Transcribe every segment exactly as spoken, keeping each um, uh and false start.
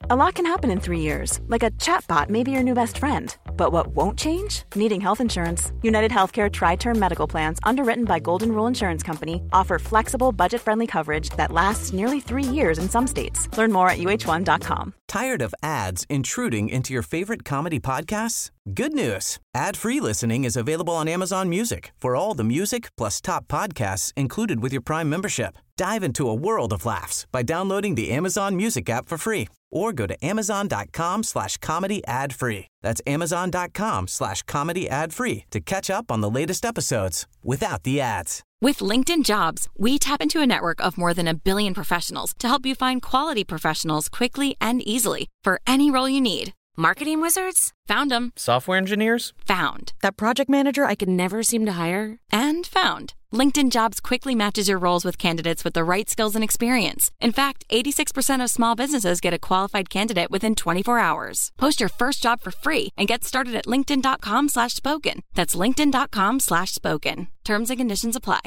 A lot can happen in three years, like a chatbot may be your new best friend. But what won't change? Needing health insurance. United Healthcare Tri-Term Medical Plans, underwritten by Golden Rule Insurance Company, offer flexible, budget-friendly coverage that lasts nearly three years in some states. Learn more at U H one dot com. Tired of ads intruding into your favorite comedy podcasts? Good news. Ad-free listening is available on Amazon Music for all the music plus top podcasts included with your Prime membership. Dive into a world of laughs by downloading the Amazon Music app for free or go to amazon.com slash comedy ad free. That's amazon.com slash comedy ad free to catch up on the latest episodes without the ads. With LinkedIn Jobs, we tap into a network of more than a billion professionals to help you find quality professionals quickly and easily for any role you need. Marketing wizards? Found them. Software engineers? Found. That project manager I could never seem to hire? And found. LinkedIn Jobs quickly matches your roles with candidates with the right skills and experience. In fact, eighty-six percent of small businesses get a qualified candidate within twenty-four hours. Post your first job for free and get started at linkedin.com slash spoken. That's linkedin.com slash spoken. Terms and conditions apply.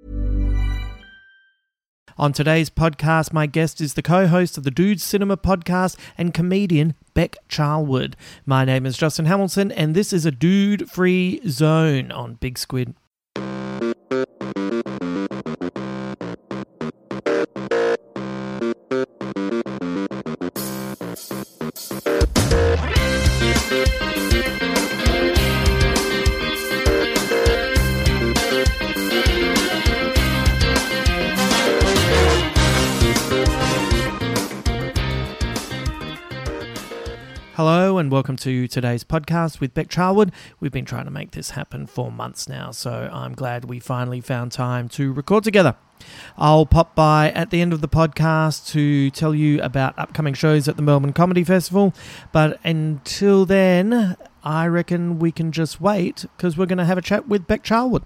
On today's podcast, my guest is the co-host of the Dude Cinema podcast and comedian Beck Charlwood. My name is Justin Hamilton, and this is a dude-free zone on Big Squid. Hello and welcome to today's podcast with Beck Charlwood. We've been trying to make this happen for months now, so I'm glad we finally found time to record together. I'll pop by at the end of the podcast to tell you about upcoming shows at the Melbourne Comedy Festival, but until then, I reckon we can just wait because we're going to have a chat with Beck Charlwood.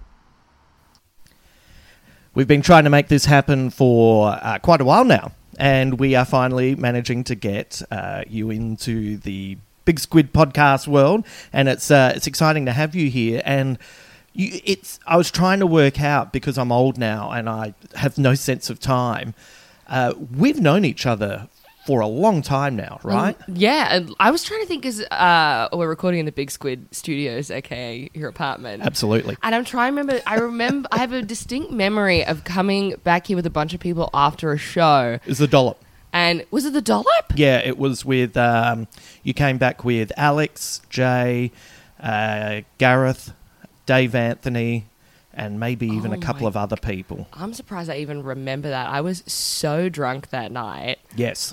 We've been trying to make this happen for uh, quite a while now. And we are finally managing to get uh, you into the Big Squid podcast world, and it's uh, it's exciting to have you here. And you, it's I was trying to work out, because I'm old now and I have no sense of time. Uh, we've known each other for a long time now, right? Um, yeah, and I was trying to think because uh, we're recording in the Big Squid Studios, aka your apartment. Absolutely. And I'm trying to remember. I remember. I have a distinct memory of coming back here with a bunch of people after a show. It was the Dollop. And was it the Dollop? Yeah, it was with. Um, you came back with Alex, Jay, uh, Gareth, Dave Anthony, and maybe even oh a couple my, of other people. I'm surprised I even remember that. I was so drunk that night. Yes.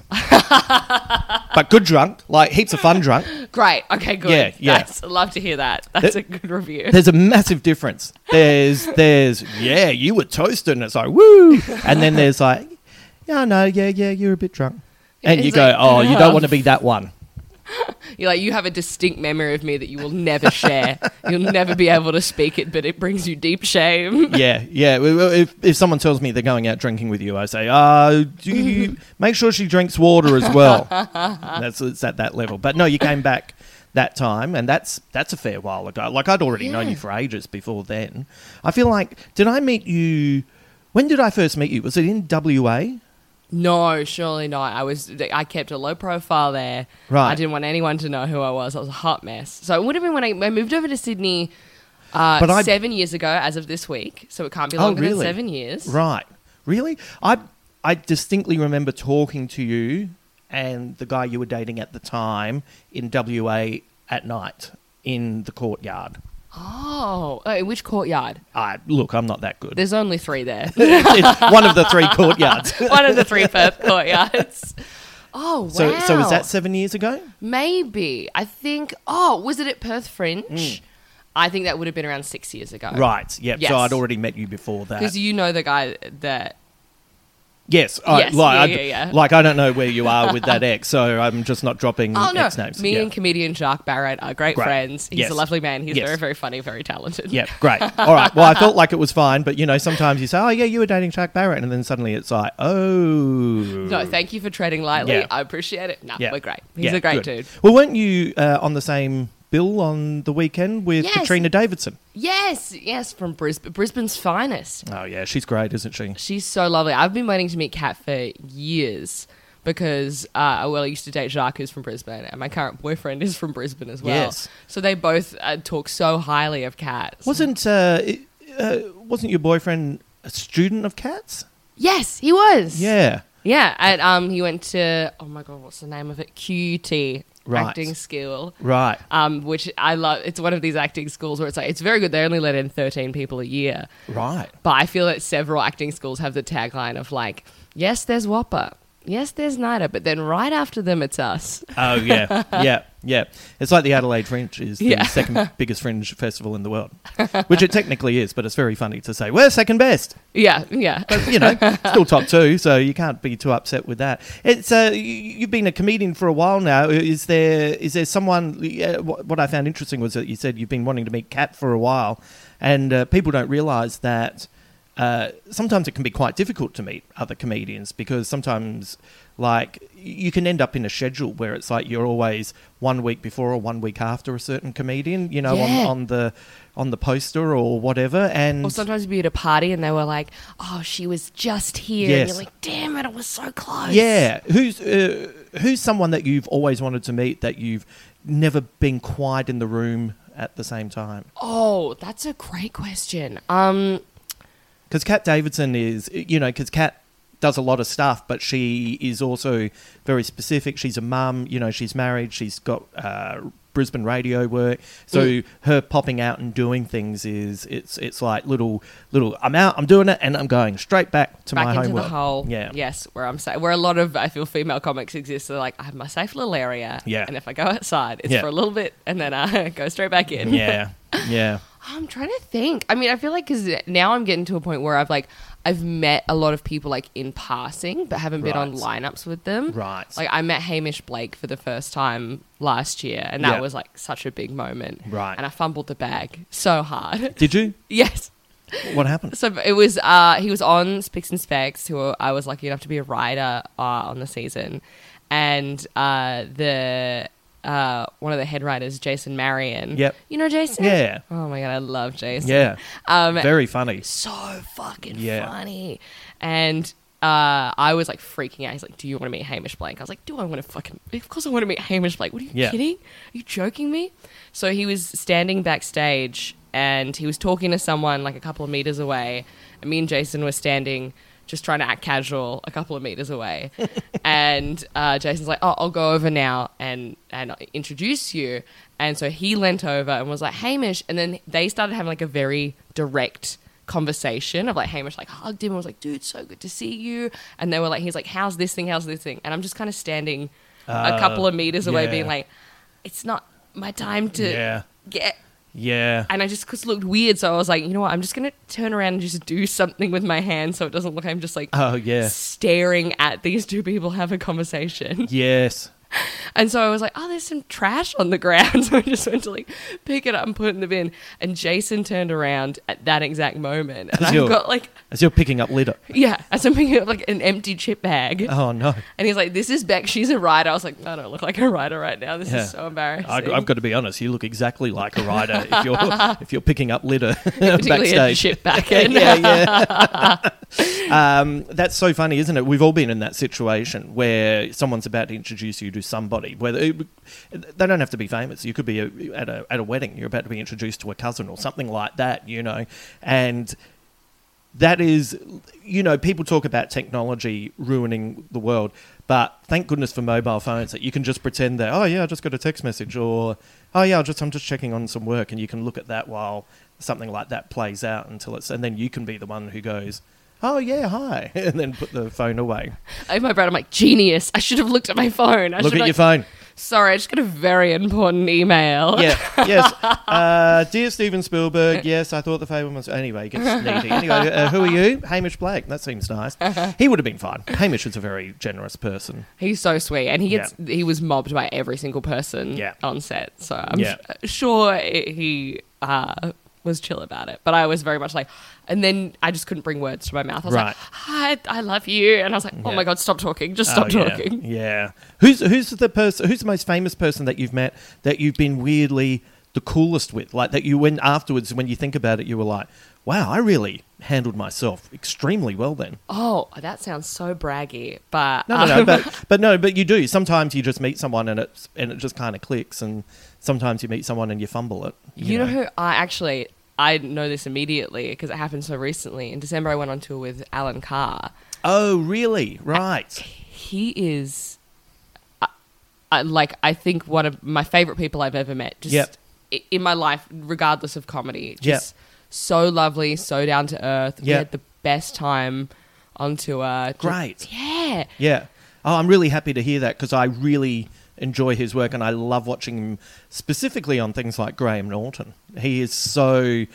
But good drunk, like heaps of fun drunk. Great. Okay, good. Yeah, yeah. That's, I'd love to hear that. That's there, a good review. There's a massive difference. There's, there's, yeah, you were toasted, and it's like, woo. And then there's like, yeah, no, yeah, yeah, you're a bit drunk. And it's you go, like, oh, you don't want to be that one. You're like, you have a distinct memory of me that you will never share. You'll never be able to speak it, but it brings you deep shame. Yeah, yeah. If if someone tells me they're going out drinking with you, I say, uh, do you make sure she drinks water as well. That's it's at that level. But no, you came back that time, and that's that's a fair while ago. Like, I'd already yeah. known you for ages before then. I feel like, did I meet you, when did I first meet you? Was it in W A? No, surely not. I was. I kept a low profile there. Right. I didn't want anyone to know who I was. I was a hot mess. So it would have been when I, I moved over to Sydney uh, but I, seven years ago as of this week. So it can't be oh, longer really? than seven years. Right. Really? I I distinctly remember talking to you and the guy you were dating at the time in W A at night in the courtyard. Oh, oh, which courtyard? Uh, look, I'm not that good. There's only three there. It's one of the three courtyards. One of the three Perth courtyards. Oh, wow. So, so was that seven years ago? Maybe. I think, oh, was it at Perth Fringe? Mm. I think that would have been around six years ago. Right, yep. Yes. So I'd already met you before that. Because you know the guy that... Yes, I, yes like, yeah, I, yeah, yeah. like I don't know where you are with that ex, so I'm just not dropping oh, no. ex names. Me yeah. and comedian Jacques Barrett are great, great. friends. He's yes. a lovely man. He's yes. very, very funny, very talented. Yeah, great. All right. Well, I felt like it was fine, but you know, sometimes you say, "Oh, yeah, you were dating Jacques Barrett," and then suddenly it's like, "Oh." No, thank you for treading lightly. Yeah. I appreciate it. No, yeah. we're great. He's yeah, a great good. dude. Well, weren't you uh, on the same bill on the weekend with yes. Katrina Davidson? Yes, yes, from Brisbane, Brisbane's finest. Oh, yeah, she's great, isn't she? She's so lovely. I've been waiting to meet Kat for years, because uh, well, I used to date Jacques, who's from Brisbane, and my current boyfriend is from Brisbane as well. Yes. So they both uh, talk so highly of cats. Wasn't uh, it- uh, wasn't your boyfriend a student of cats? Yes, he was. Yeah. Yeah, and um, he went to, oh my God, what's the name of it? Q T, Right. acting school. Right. Um, which I love. It's one of these acting schools where it's like, it's very good. They only let in thirteen people a year. Right. But I feel that several acting schools have the tagline of like, yes, there's Whopper. Yes, there's NIDA. But then right after them, it's us. Oh, yeah. Yeah. Yeah. It's like the Adelaide Fringe is the Yeah. second biggest fringe festival in the world, which it technically is, but it's very funny to say, we're second best. Yeah, yeah. But, you know, still top two, so you can't be too upset with that. It's uh, you- you've been a comedian for a while now. Is there is there someone... Uh, what what I found interesting was that you said you've been wanting to meet Kat for a while, and uh, people don't realise that uh, sometimes it can be quite difficult to meet other comedians because sometimes, like, you can end up in a schedule where it's like you're always one week before or one week after a certain comedian, you know, Yeah. on, on the on the poster or whatever. And Or sometimes you'd be at a party and they were like, oh, she was just here. Yes. And you're like, damn it, it was so close. yeah, who's uh, who's someone that you've always wanted to meet that you've never been quite in the room at the same time? Oh, that's a great question. Um, Because Kat Davidson is, you know, because Kat does a lot of stuff, but she is also very specific. She's a mum, you know, she's married, she's got uh, Brisbane radio work. So Mm. her popping out and doing things is, it's it's like little, little, I'm out, I'm doing it, and I'm going straight back to back my into homework. the hole. Yeah. Yes, where I'm sa- where a lot of I feel female comics exist. They're like, I have my safe little area. Yeah. And if I go outside, it's Yeah. for a little bit, and then I go straight back in. Yeah, yeah. I'm trying to think. I mean, I feel like because now I'm getting to a point where I've like I've met a lot of people like in passing, but haven't been on Right. lineups with them. Right. Like I met Hamish Blake for the first time last year, and that Yeah. was like such a big moment. Right. And I fumbled the bag so hard. Did you? Yes. What happened? So it was uh, he was on Spicks and Specs, who I was lucky enough to be a writer uh, on the season, and uh, the uh, one of the head writers, Jason Marion. Yep. You know Jason? Yeah. Oh my god, I love Jason. Yeah. Um, Very funny. so fucking Yeah. funny. And uh, I was like freaking out. He's like, do you want to meet Hamish Blake? I was like, do I want to fucking... Of course I want to meet Hamish Blake. What are you Yeah. kidding? Are you joking me? So he was standing backstage and he was talking to someone like a couple of meters away. And me and Jason were standing just trying to act casual a couple of meters away. And uh, Jason's like, oh, I'll go over now and, and introduce you. And so he leant over and was like, Hamish. And then they started having like a very direct conversation of like Hamish like hugged him and was like, dude, so good to see you. And they were like, he's like, how's this thing? How's this thing? And I'm just kind of standing a Uh, couple of meters away yeah. being like, it's not my time to Yeah. get... Yeah. And I just cause it looked weird, so I was like, you know what? I'm just gonna turn around and just do something with my hand, so it doesn't look like I'm just like Oh, yeah. staring at these two people have a conversation. Yes. And so I was like, oh, there's some trash on the ground. So I just went to like pick it up and put it in the bin. And Jason turned around at that exact moment, and As I've you're- got like, As you're picking up litter. yeah, as I'm picking up like an empty chip bag. Oh, no. And he's like, this is Beck. She's a writer. I was like, I don't look like a writer right now. This Yeah. is so embarrassing. I, I've got to be honest. You look exactly like a rider if you're if you're picking up litter Particularly a backstage. chip back-in. yeah, yeah. um, that's so funny, isn't it? We've all been in that situation where someone's about to introduce you to somebody. Whether it, they don't have to be famous. You could be a, at a at a wedding. You're about to be introduced to a cousin or something like that. You know, and that is, you know, people talk about technology ruining the world, but thank goodness for mobile phones that you can just pretend that, oh yeah, I just got a text message, or oh yeah, I just I'm just checking on some work, and you can look at that while something like that plays out until it's, and then you can be the one who goes, oh yeah, hi, and then put the phone away. I my brother, I'm like, genius. I should have looked at my phone. I Look should at like, your phone. Sorry, I just got a very important email. Yeah, yes. Uh, dear Steven Spielberg, yes, I thought the favour was... Anyway, he gets sneaky. Anyway, uh, who are you? Hamish Blake. That seems nice. He would have been fine. Hamish is a very generous person. He's so sweet, and he gets he was mobbed by every single person Yeah. on set. So I'm Yeah. sh- sure he uh, was chill about it, but I was very much like, and then I just couldn't bring words to my mouth. I was Right. like, "Hi, I love you," and I was like, "Oh Yeah. my god, stop talking! Just stop Oh, yeah. talking." Yeah. Who's who's the person? Who's the most famous person that you've met that you've been weirdly the coolest with? Like that you went afterwards, when you think about it, you were like, wow, I really handled myself extremely well then. Oh, that sounds so braggy, but No, no, no, um, but, but no, but you do. Sometimes you just meet someone and it, and it just kind of clicks, and sometimes you meet someone and you fumble it. You, you know, know who I actually, I know this immediately because it happened so recently. In December, I went on tour with Alan Carr. Oh, really? Right. He is, uh, uh, like, I think one of my favorite people I've ever met. Just Yep. i- in my life, regardless of comedy. Yep. Just so lovely, so down to earth. We Yep. had the best time on tour. Just- Great. yeah. Yeah. Oh, I'm really happy to hear that because I really enjoy his work and I love watching him specifically on things like Graham Norton. He is so...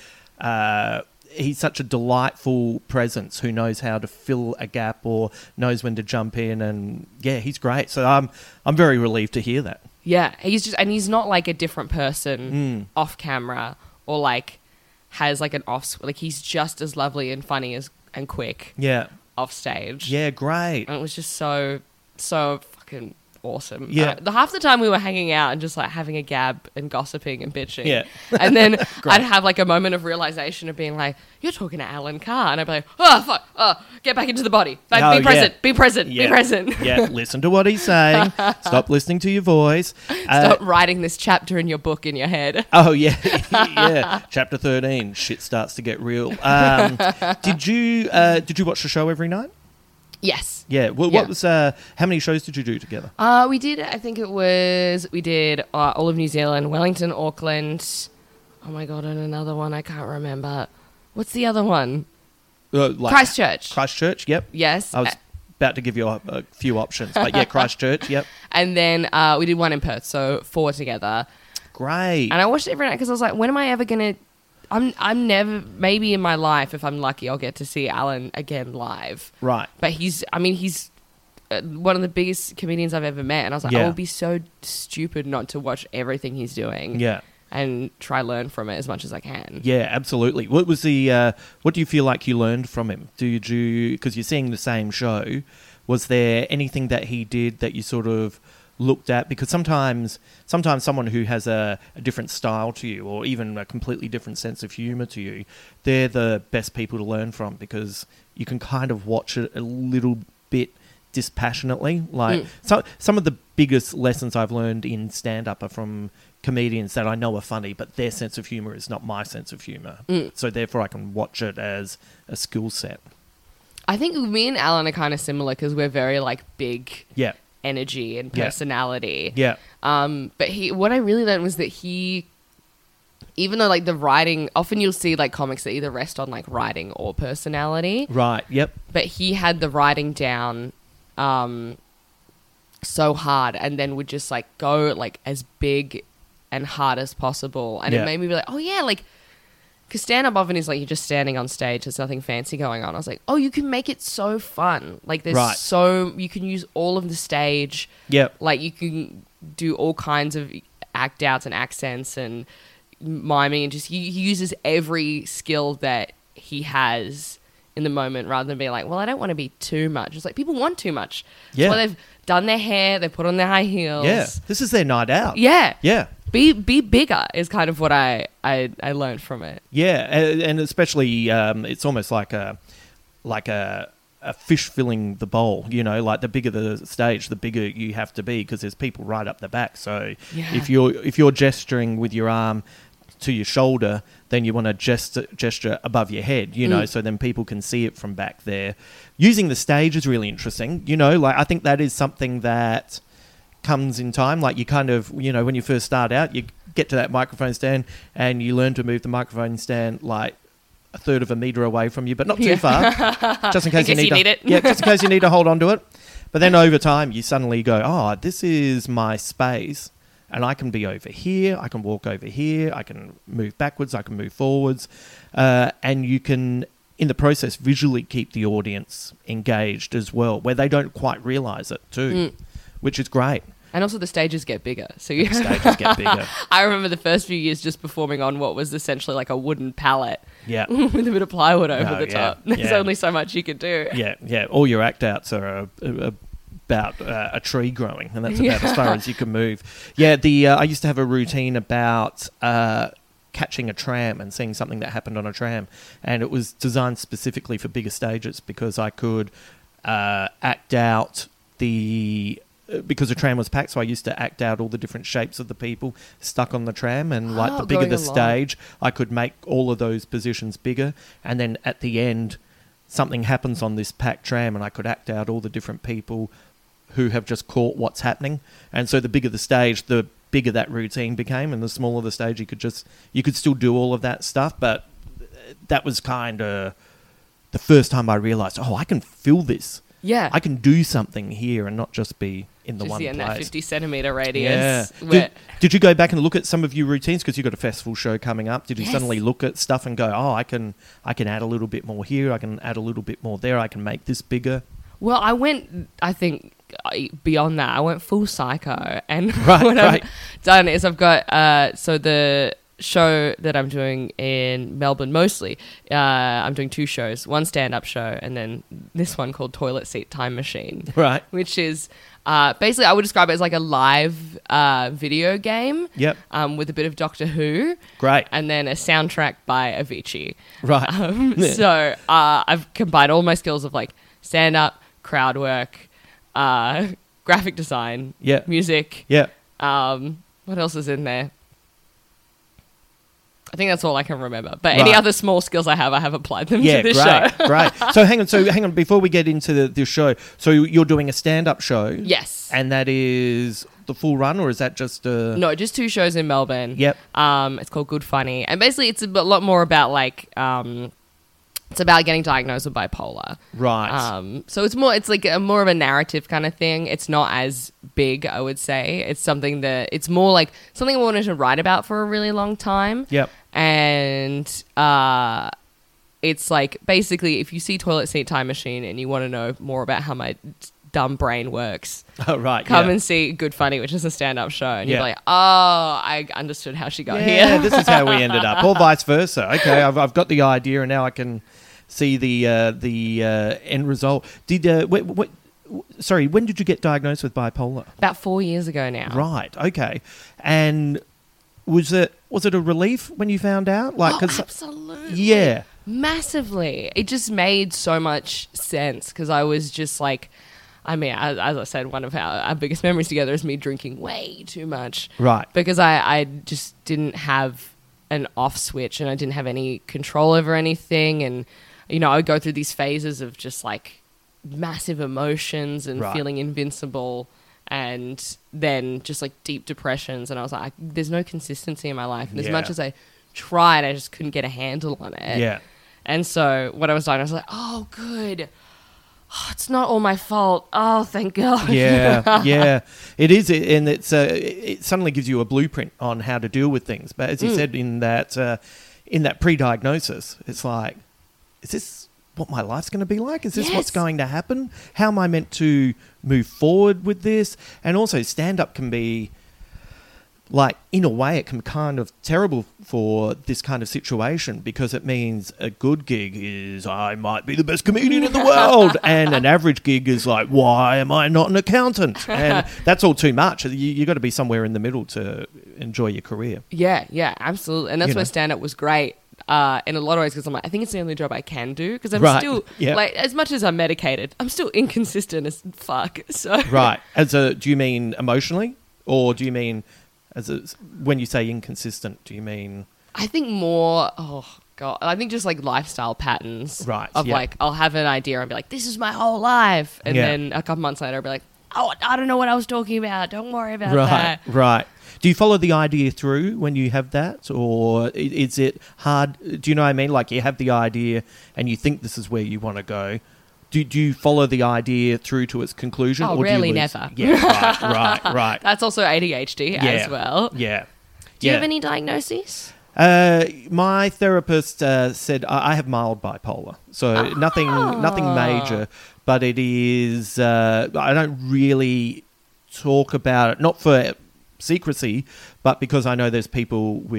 Uh, he's such a delightful presence who knows how to fill a gap or knows when to jump in, and yeah, he's great. So I'm I'm very relieved to hear that. Yeah, he's just, and he's not like a different person Mm. off camera or like has like an off, like he's just as lovely and funny as and quick Yeah. off stage. Yeah, great. And it was just so, so fucking awesome. Yeah. Uh, the half the time we were hanging out and just like having a gab and gossiping and bitching. Yeah. And then I'd have like a moment of realization of being like, you're talking to Alan Carr. And I'd be like, oh, fuck, oh, get back into the body. Like, Oh, be present, yeah. be present, Yeah. be present. Yeah, listen to what he's saying. Stop listening to your voice. Uh, Stop writing this chapter in your book in your head. Oh, yeah. Yeah. Chapter thirteen, shit starts to get real. Um, did you uh, did you watch the show every night? Yes. Yeah. What, Yeah. what was? Uh, how many shows did you do together? Uh, we did, I think it was, we did uh, all of New Zealand, Wellington, Auckland. Oh my God, and another one, I can't remember. What's the other one? Uh, like Christchurch. Christchurch. Yep. Yes. I was about to give you a, a few options, but yeah, Christchurch. Yep. And then uh, we did one in Perth, so four together. Great. And I watched it every night because I was like, when am I ever going to... I'm I'm never... Maybe in my life, if I'm lucky, I'll get to see Alan again live. Right. But he's... I mean, he's uh, one of the biggest comedians I've ever met. And I was like, Yeah. I would be so stupid not to watch everything he's doing. Yeah. And try learn from it as much as I can. Yeah, absolutely. What was the? Uh, what do you feel like you learned from him? Did you? Because you're seeing the same show. Was there anything that he did that you sort of looked at? Because sometimes, sometimes someone who has a, a different style to you, or even a completely different sense of humour to you, they're the best people to learn from because you can kind of watch it a little bit dispassionately. Like Mm. so, some of the biggest lessons I've learned in stand-up are from comedians that I know are funny, but their sense of humour is not my sense of humour. Mm. So therefore I can watch it as a skill set. I think me and Alan are kind of similar because we're very like big Yeah. energy and Yeah. personality. Yeah. Um, but he, what I really learned was that he, even though like the writing, often you'll see like comics that either rest on like writing or personality, Right. Yep. but he had the writing down um, so hard and then would just like go like as big and hard as possible. And Yeah. it made me be like, oh yeah, like, because stand-up often is like you're just standing on stage, there's nothing fancy going on. I was like, oh, you can make it so fun. Like there's Right. so, you can use all of the stage. Yep. Like you can do all kinds of act outs and accents and miming and just, he, he uses every skill that he has in the moment rather than being like, well, I don't want to be too much. It's like people want too much. Yeah. So they've done their hair, they've put on their high heels. Yeah. This is their night out. Yeah. Yeah. Be be bigger is kind of what I, I, I learned from it. Yeah. And, and especially, um, it's almost like a, like a, a fish filling the bowl, you know, like the bigger the stage, the bigger you have to be because there's people right up the back. So Yeah. if you're, if you're gesturing with your arm to your shoulder, then you want to gest- gesture above your head, you know, Mm. so then people can see it from back there. Using the stage is really interesting, you know, like I think that is something that comes in time. Like you kind of, you know, when you first start out, you get to that microphone stand and you learn to move the microphone stand like a third of a metre away from you, but not too Yeah. far, just in case, In case you, need, you to, need it. yeah, just in case you need to hold on to it. But then over time, you suddenly go, oh, this is my space. And I can be over here, I can walk over here, I can move backwards, I can move forwards. Uh, and you can, in the process, visually keep the audience engaged as well, where they don't quite realise it too, Mm. which is great. And also the stages get bigger. So you The stages get bigger. I remember the first few years just performing on what was essentially like a wooden pallet Yeah. with a bit of plywood over Oh, the yeah, top. There's yeah. only so much you could do. Yeah, yeah. All your act outs are a, a, a about uh, a tree growing, and that's about yeah. as far as you can move. Yeah, the uh, I used to have a routine about uh, catching a tram and seeing something that happened on a tram, and it was designed specifically for bigger stages because I could uh, act out the... because the tram was packed, so I used to act out all the different shapes of the people stuck on the tram, and like oh, the bigger the along. stage, I could make all of those positions bigger, and then at the end, something happens on this packed tram, and I could act out all the different people who have just caught what's happening. And so the bigger the stage, the bigger that routine became, and the smaller the stage, you could just you could still do all of that stuff, but that was kind of the first time I realised, oh, I can feel this. Yeah. I can do something here and not just be in the just one in place. that fifty centimetre radius. Yeah. Where- Did, did you go back and look at some of your routines? Because you've got a festival show coming up. Did you Yes. suddenly look at stuff and go, oh, I can I can add a little bit more here. I can add a little bit more there. I can make this bigger. Well, I went, I think, beyond that. I went full psycho. And Right, what right. I've done is I've got, uh, so the show that I'm doing in Melbourne mostly, uh, I'm doing two shows, one stand-up show and then this one called Toilet Seat Time Machine. Right. Which is, uh, basically I would describe it as like a live uh, video game. Yep. Um, with a bit of Doctor Who. Great. And then a soundtrack by Avicii. Right. Um, Yeah. So uh, I've combined all my skills of like stand-up, crowd work, uh, graphic design, Yeah. music. Yeah. Um, what else is in there? I think that's all I can remember. But Right. any other small skills I have, I have applied them Yeah, to this great, show. great. So hang on, so hang on, before we get into the, this show, so you're doing a stand-up show? Yes. And that is the full run, or is that just a... No, just two shows in Melbourne. Yep. Um, it's called Good Funny. And basically it's a bit- lot more about like... Um, it's about getting diagnosed with bipolar. Right. Um, so it's more, it's like a more of a narrative kind of thing. It's not as big, I would say. It's something that, it's more like something I wanted to write about for a really long time. Yep. And uh, it's like, basically, if you see Toilet Seat Time Machine and you want to know more about how my dumb brain works, Oh, right. come yeah. and see Good Funny, which is a stand-up show. And Yeah. you're like, oh, I understood how she got Yeah, here. this is how we ended up, or vice versa. Okay, I've, I've got the idea, and now I can see the uh, the uh, end result. Did uh, wait, wait, sorry, when did you get diagnosed with bipolar? About four years ago now. Right. Okay. And was it was it a relief when you found out? Like, Oh, 'cause- absolutely. yeah. Massively. It just made so much sense because I was just like, I mean, as, as I said, one of our, our biggest memories together is me drinking way too much. Right. Because I, I just didn't have an off switch and I didn't have any control over anything. And, you know, I would go through these phases of just like massive emotions and Right. feeling invincible and then just like deep depressions. And I was like, there's no consistency in my life. And as Yeah. much as I tried, I just couldn't get a handle on it. Yeah. And so when I was dying, I was like, oh, good. Oh, it's not all my fault. Oh, thank God. Yeah, yeah, it is, and it's uh, it suddenly gives you a blueprint on how to deal with things. But as you Mm. said in that uh, in that pre-diagnosis, it's like, is this what my life's going to be like? Is this Yes. what's going to happen? How am I meant to move forward with this? And also, stand-up can be, like, in a way, it can be kind of terrible for this kind of situation because it means a good gig is I might be the best comedian in the world, and an average gig is like, why am I not an accountant? And that's all too much. You you got to be somewhere in the middle to enjoy your career. Yeah, yeah, absolutely. And that's You why know. stand-up was great uh, in a lot of ways because I'm like, I think it's the only job I can do because I'm Right, still, yeah. like, as much as I'm medicated, I'm still inconsistent as fuck. So Right. As a, do you mean emotionally, or do you mean as a, when you say inconsistent? Do you mean I think more, oh, God, I think just like lifestyle patterns. Right, Of yeah. like, I'll have an idea and be like, this is my whole life. And Yeah. then a couple months later, I'll be like, oh, I don't know what I was talking about. Don't worry about right? that. Right. Do you follow the idea through when you have that, or i- is it hard? Do you know what I mean? Like, you have the idea and you think this is where you want to go. Do, do you follow the idea through to its conclusion? Oh, or rarely, do you lose- never. Yeah, right, right, right. That's also A D H D Yeah. as well. Yeah. Do you yeah. have any diagnoses? Uh, my therapist uh, said I I have mild bipolar, so nothing, nothing major, but it is. Uh, I don't really talk about it, not for secrecy, but because I know there's people with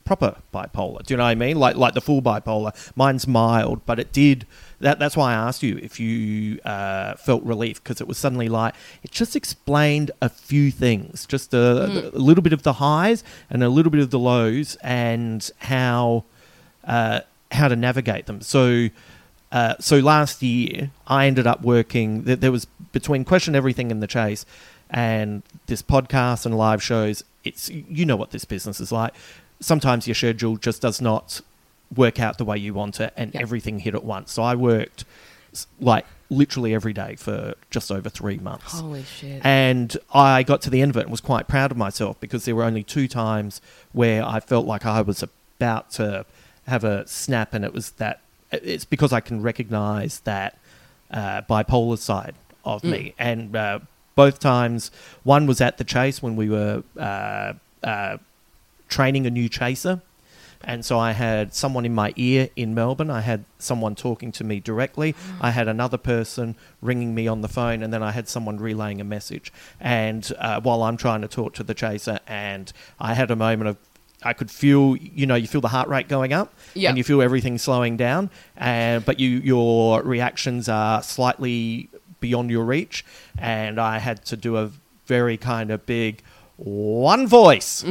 proper bipolar. Do you know what I mean? Like like the full bipolar. Mine's mild, but it did. That that's why I asked you if you uh, felt relief, because it was suddenly like it just explained a few things, just a, mm. a little bit of the highs and a little bit of the lows, and how uh, how to navigate them. So. Uh, so last year, I ended up working. There was between Question Everything and The Chase, and this podcast and live shows. It's you know what this business is like. Sometimes your schedule just does not work out the way you want it, and yep. everything hit at once. So I worked like literally every day for just over three months. Holy shit! And I got to the end of it and was quite proud of myself, because there were only two times where I felt like I was about to have a snap, and it was that. It's because I can recognise that uh, bipolar side of mm. me. And uh, both times, one was at The Chase when we were uh, uh, training a new chaser. And so I had someone in my ear in Melbourne. I had someone talking to me directly. I had another person ringing me on the phone, and then I had someone relaying a message. And uh, while I'm trying to talk to the chaser, and I had a moment of I could feel, you know, you feel the heart rate going up, yep. and you feel everything slowing down, and but you your reactions are slightly beyond your reach, and I had to do a very kind of big one voice.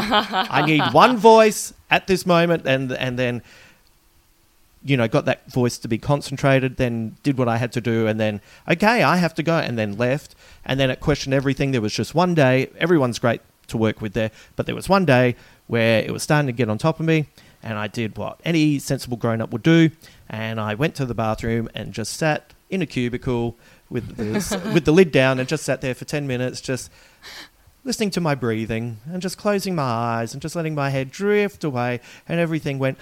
I need one voice at this moment, and and then, you know, got that voice to be concentrated, then did what I had to do, and then, okay, I have to go, and then left, and then at Question Everything, there was just one day, everyone's great to work with there, but there was one day where it was starting to get on top of me, and I did what any sensible grown-up would do, and I went to the bathroom and just sat in a cubicle with the, with the lid down, and just sat there for ten minutes, just listening to my breathing, and just closing my eyes, and just letting my head drift away, and everything went,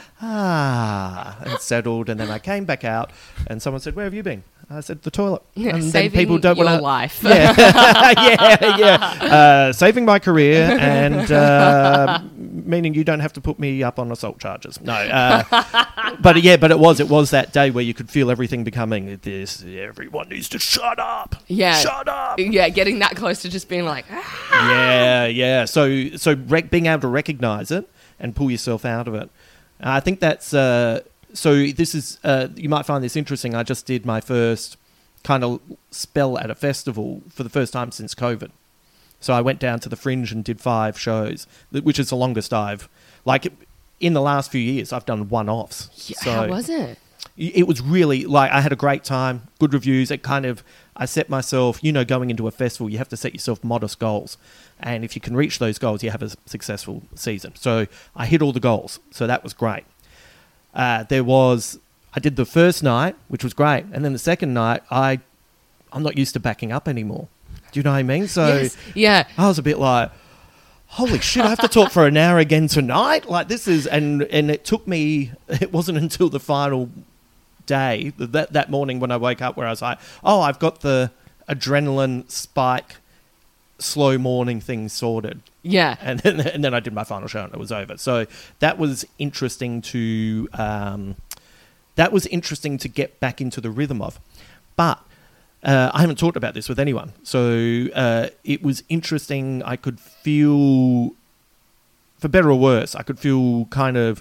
ah, and settled, and then I came back out, and someone said, where have you been? I said, the toilet. Yeah, and saving then people don't your wanna, life. Yeah, yeah, yeah. Uh, saving my career, and uh, meaning you don't have to put me up on assault charges. No. Uh, but yeah, but it was, it was that day where you could feel everything becoming this, everyone needs to shut up. Yeah. Shut up. Yeah, getting that close to just being like, ah. Yeah, yeah. So, so rec- being able to recognize it and pull yourself out of it. Uh, I think that's... Uh, So this is, uh, you might find this interesting. I just did my first kind of spell at a festival for the first time since COVID. So I went down to the Fringe and did five shows, which is the longest I've, like in the last few years, I've done one-offs. Yeah, so how was it? It was really, like, I had a great time, good reviews. It kind of, I set myself, you know, going into a festival, you have to set yourself modest goals. And if you can reach those goals, you have a successful season. So I hit all the goals. So that was great. Uh, there was, I did the first night, which was great. And then the second night, I, I'm not used to backing up anymore. Do you know what I mean? So yes. Yeah. I was a bit like, holy shit, I have to talk for an hour again tonight? Like this is, and, and it took me, it wasn't until the final day, that, that morning when I woke up, where I was like, oh, I've got the adrenaline spike, slow morning thing sorted. Yeah. And then, and then I did my final show and it was over. So that was interesting to um, that was interesting to get back into the rhythm of. But uh, I haven't talked about this with anyone. So uh, it was interesting. I could feel, for better or worse, I could feel kind of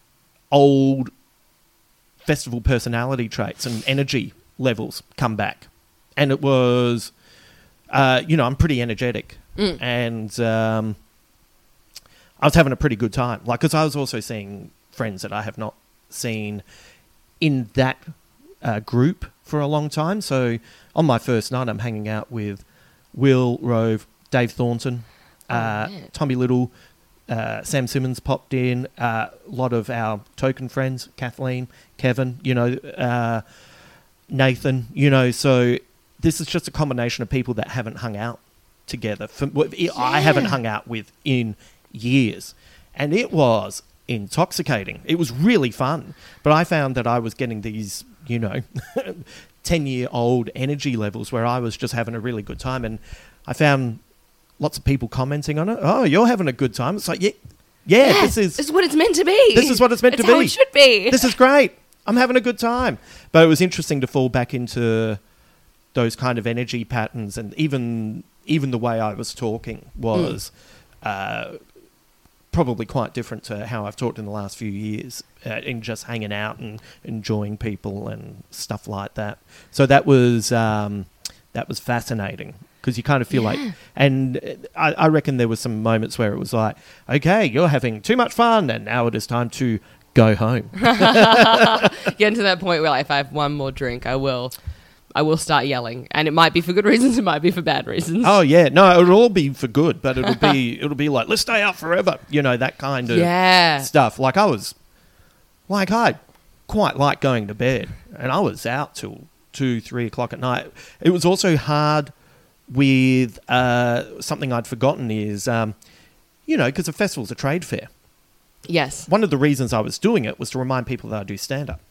old festival personality traits and energy levels come back. And it was, uh, you know, I'm pretty energetic. Mm. And um, I was having a pretty good time. Like, because I was also seeing friends that I have not seen in that uh, group for a long time. So on my first night, I'm hanging out with Will Rove, Dave Thornton, oh, uh, Tommy Little, uh, Sam Simmons popped in, uh, a lot of our token friends, Kathleen, Kevin, you know, uh, Nathan, you know. So this is just a combination of people that haven't hung out together. For, yeah. I haven't hung out with in years. And it was intoxicating. It was really fun. But I found that I was getting these, you know, ten-year-old energy levels where I was just having a really good time. And I found lots of people commenting on it. Oh, you're having a good time. It's like, yeah, yeah, yeah this is... This is what it's meant to be. This is what it's meant it's to be. How it should be. This is great. I'm having a good time. But it was interesting to fall back into those kind of energy patterns, and even even the way I was talking was mm. uh, probably quite different to how I've talked in the last few years, uh, in just hanging out and enjoying people and stuff like that. So that was um, that was fascinating because you kind of feel Yeah. like, and I, I reckon there were some moments where it was like, okay, you're having too much fun, and now it is time to go home. Getting to that point where like, if I have one more drink, I will, I will start yelling, and it might be for good reasons, it might be for bad reasons. Oh yeah, no, it'll all be for good, but it'll be it'll be like, let's stay out forever, you know, that kind of Yeah. stuff. Like I was, like I quite like going to bed, and I was out till two, three o'clock at night. It was also hard with uh, something I'd forgotten is, um, you know, because a festival's a trade fair. Yes. One of the reasons I was doing it was to remind people that I do stand-up.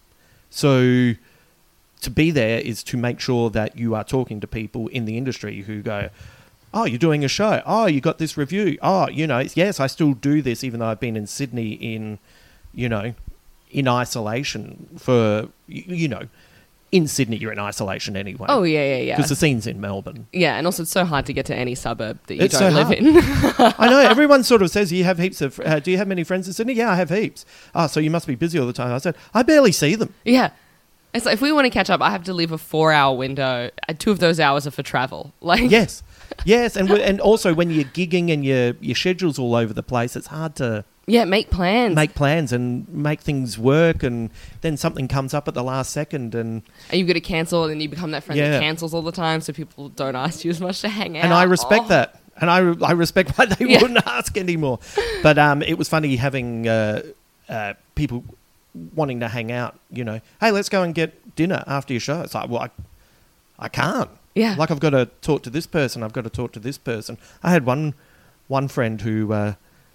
So to be there is to make sure that you are talking to people in the industry who go, oh, you're doing a show. Oh, you got this review. Oh, you know, yes, I still do this even though I've been in Sydney in, you know, in isolation for, you, you know, in Sydney you're in isolation anyway. Oh, yeah, yeah, yeah. Because the scene's in Melbourne. Yeah, and also it's so hard to get to any suburb that you It's don't so live hard. in. I know, everyone sort of says, you have heaps of, uh, do you have many friends in Sydney? Yeah, I have heaps. Oh, so you must be busy all the time. I said, I barely see them. Yeah. It's like if we want to catch up, I have to leave a four-hour window. And two of those hours are for travel. Like, Yes, yes, and we- and also when you're gigging and your your schedule's all over the place, it's hard to yeah, make plans. make plans and make things work, and then something comes up at the last second, and and you've got to cancel, and then you become that friend Yeah. that cancels all the time, so people don't ask you as much to hang out. and I respect Oh. that, and I I respect why they Yeah. wouldn't ask anymore. But um, it was funny having uh, uh, people wanting to hang out. You know, hey, let's go and get dinner after your show. It's like, well, I, I can't. Yeah. Like I've got to talk to this person. I've got to talk to this person. I had one one friend who uh,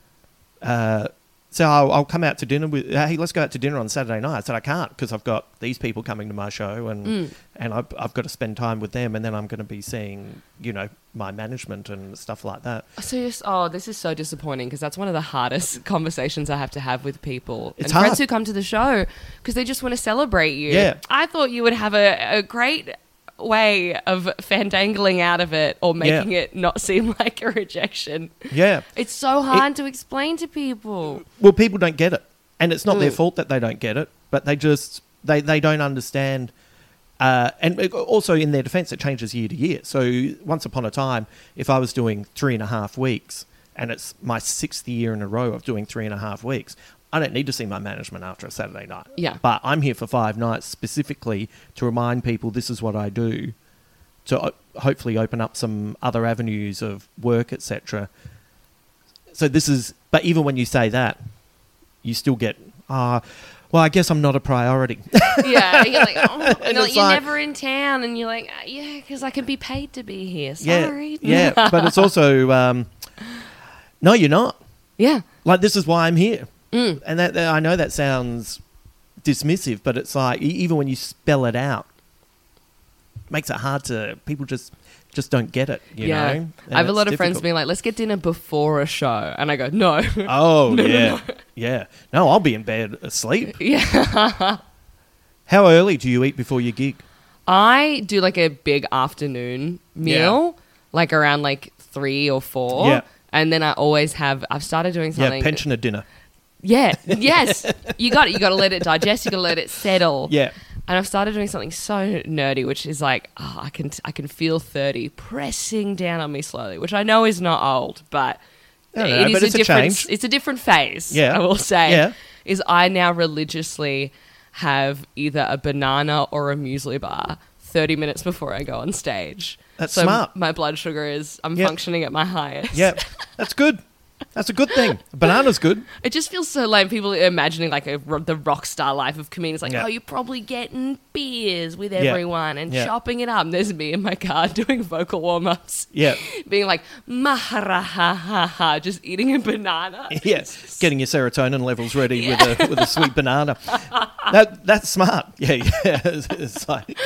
uh, said, I'll, I'll come out to dinner with. Hey, let's go out to dinner on Saturday night. I said I can't because I've got these people coming to my show, and Mm. and I've, I've got to spend time with them, and then I'm going to be seeing, you know, my management and stuff like that. So you're, s- oh, this is so disappointing because that's one of the hardest conversations I have to have with people It's and friends hard. who come to the show because they just want to celebrate you. Yeah. I thought you would have a, a great way of fandangling out of it or making Yeah. it not seem like a rejection. Yeah. It's so hard to explain to people. Well, people don't get it, and it's not their Mm. fault that they don't get it, but they just they they don't understand. Uh, and it- also, in their defence, it changes year to year. So, once upon a time, if I was doing three and a half weeks, and it's my sixth year in a row of doing three and a half weeks, I don't need to see my management after a Saturday night. Yeah. But I'm here for five nights specifically to remind people this is what I do, to uh, hopefully open up some other avenues of work, et cetera. So this is, but even when you say that, you still get, ah, well, I guess I'm not a priority. Yeah, you're like, oh, and And you're, it's you're like- never in town, and you're like, "Uh, yeah, because I can be paid to be here. yeah, Sorry. yeah, but it's also, um, no, you're not. yeah. Like, this is why I'm here. Mm. And that, that I know that sounds dismissive, but it's like, e- even when you spell it out, it makes it hard to, people just just don't get it, you yeah. know? And I have a it's lot of friends difficult. being like, let's get dinner before a show. And I go, no. Oh, yeah, yeah. No, I'll be in bed asleep. yeah. How early do you eat before your gig? I do like a big afternoon meal, like around like three or four. Yeah. And then I always have, I've started doing something. Yeah, pensioner dinner. Yeah. Yes. You got it. You got to let it digest. You got to let it settle. Yeah. And I've started doing something so nerdy, which is like, oh, I can I can feel thirty pressing down on me slowly, which I know is not old, but I don't it know, is but a it's a different. change. It's a different phase. Yeah. I will say. Yeah. Is I now religiously have either a banana or a muesli bar thirty minutes before I go on stage. That's so smart. My blood sugar is I'm Yep. functioning at my highest. Yeah, that's good. That's a good thing. Banana's good. It just feels so lame. People are imagining like a, the rock star life of comedians. Like, Yeah. oh, you're probably getting beers with Yeah. everyone and Yeah. chopping it up. And there's me in my car doing vocal warm ups. Yeah. Being like, mahara ha ha ha, just eating a banana. Yes, getting your serotonin levels ready with a with a sweet banana. That that's smart. Yeah, yeah. It's, it's like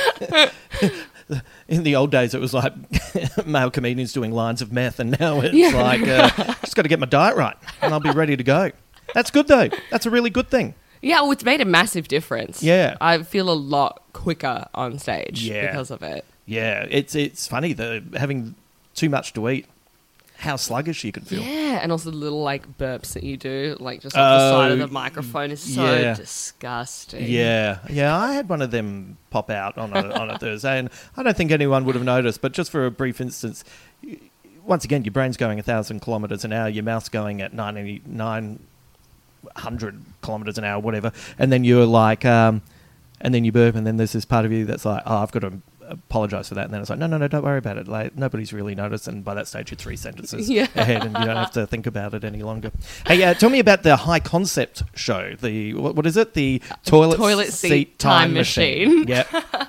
in the old days, it was like male comedians doing lines of meth, and now it's Yeah. like uh, just got to get my diet right, and I'll be ready to go. That's good though. That's a really good thing. Yeah, well, it's made a massive difference. Yeah. I feel a lot quicker on stage Yeah. because of it. Yeah, it's it's funny the having too much to eat how sluggish you could feel. Yeah, and also the little like burps that you do, like just off the side of the microphone, is so yeah. disgusting. Yeah, yeah. I had one of them pop out on a, on a Thursday, and I don't think anyone would have noticed. But just for a brief instance, once again, your brain's going a thousand kilometres an hour, your mouth's going at ninety-nine hundred kilometres an hour, whatever, and then you're like, um, and then you burp, and then there's this part of you that's like, oh, I've got to apologise for that, and then it's like, no, no, no, don't worry about it. Like, nobody's really noticed, and by that stage, you're three sentences Yeah. ahead, and you don't have to think about it any longer. Hey, uh, tell me about the high concept show. The what, what is it? The toilet, Toilet seat time machine. Yeah.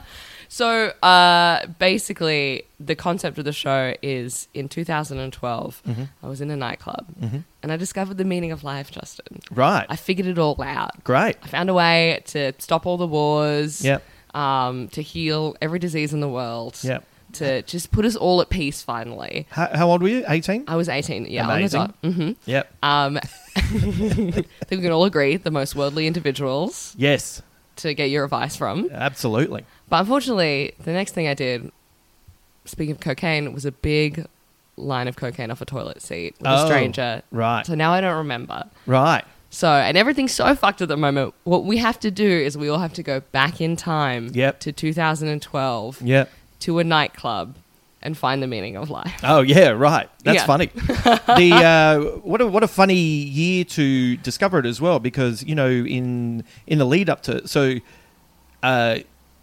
So uh, basically, the concept of the show is in two thousand twelve, Mm-hmm. I was in a nightclub and I discovered the meaning of life, Justin. Right. I figured it all out. Great. I found a way to stop all the wars, Yep. um, to heal every disease in the world, Yep. to just put us all at peace finally. How, how old were you? eighteen? I was eighteen, yeah. Amazing. On the dot. Mm-hmm. Yep. Um, I think we can all agree, the most worldly individuals Yes. to get your advice from. Absolutely. But unfortunately, the next thing I did, speaking of cocaine, was a big line of cocaine off a toilet seat with Oh, a stranger. right. So now I don't remember. Right. So, and everything's so fucked at the moment. What we have to do is we all have to go back in time Yep. to two thousand twelve Yep. to a nightclub and find the meaning of life. Oh yeah, right. That's Yeah. funny. the uh, what a what a funny year to discover it as well, because you know in in the lead up to so, uh,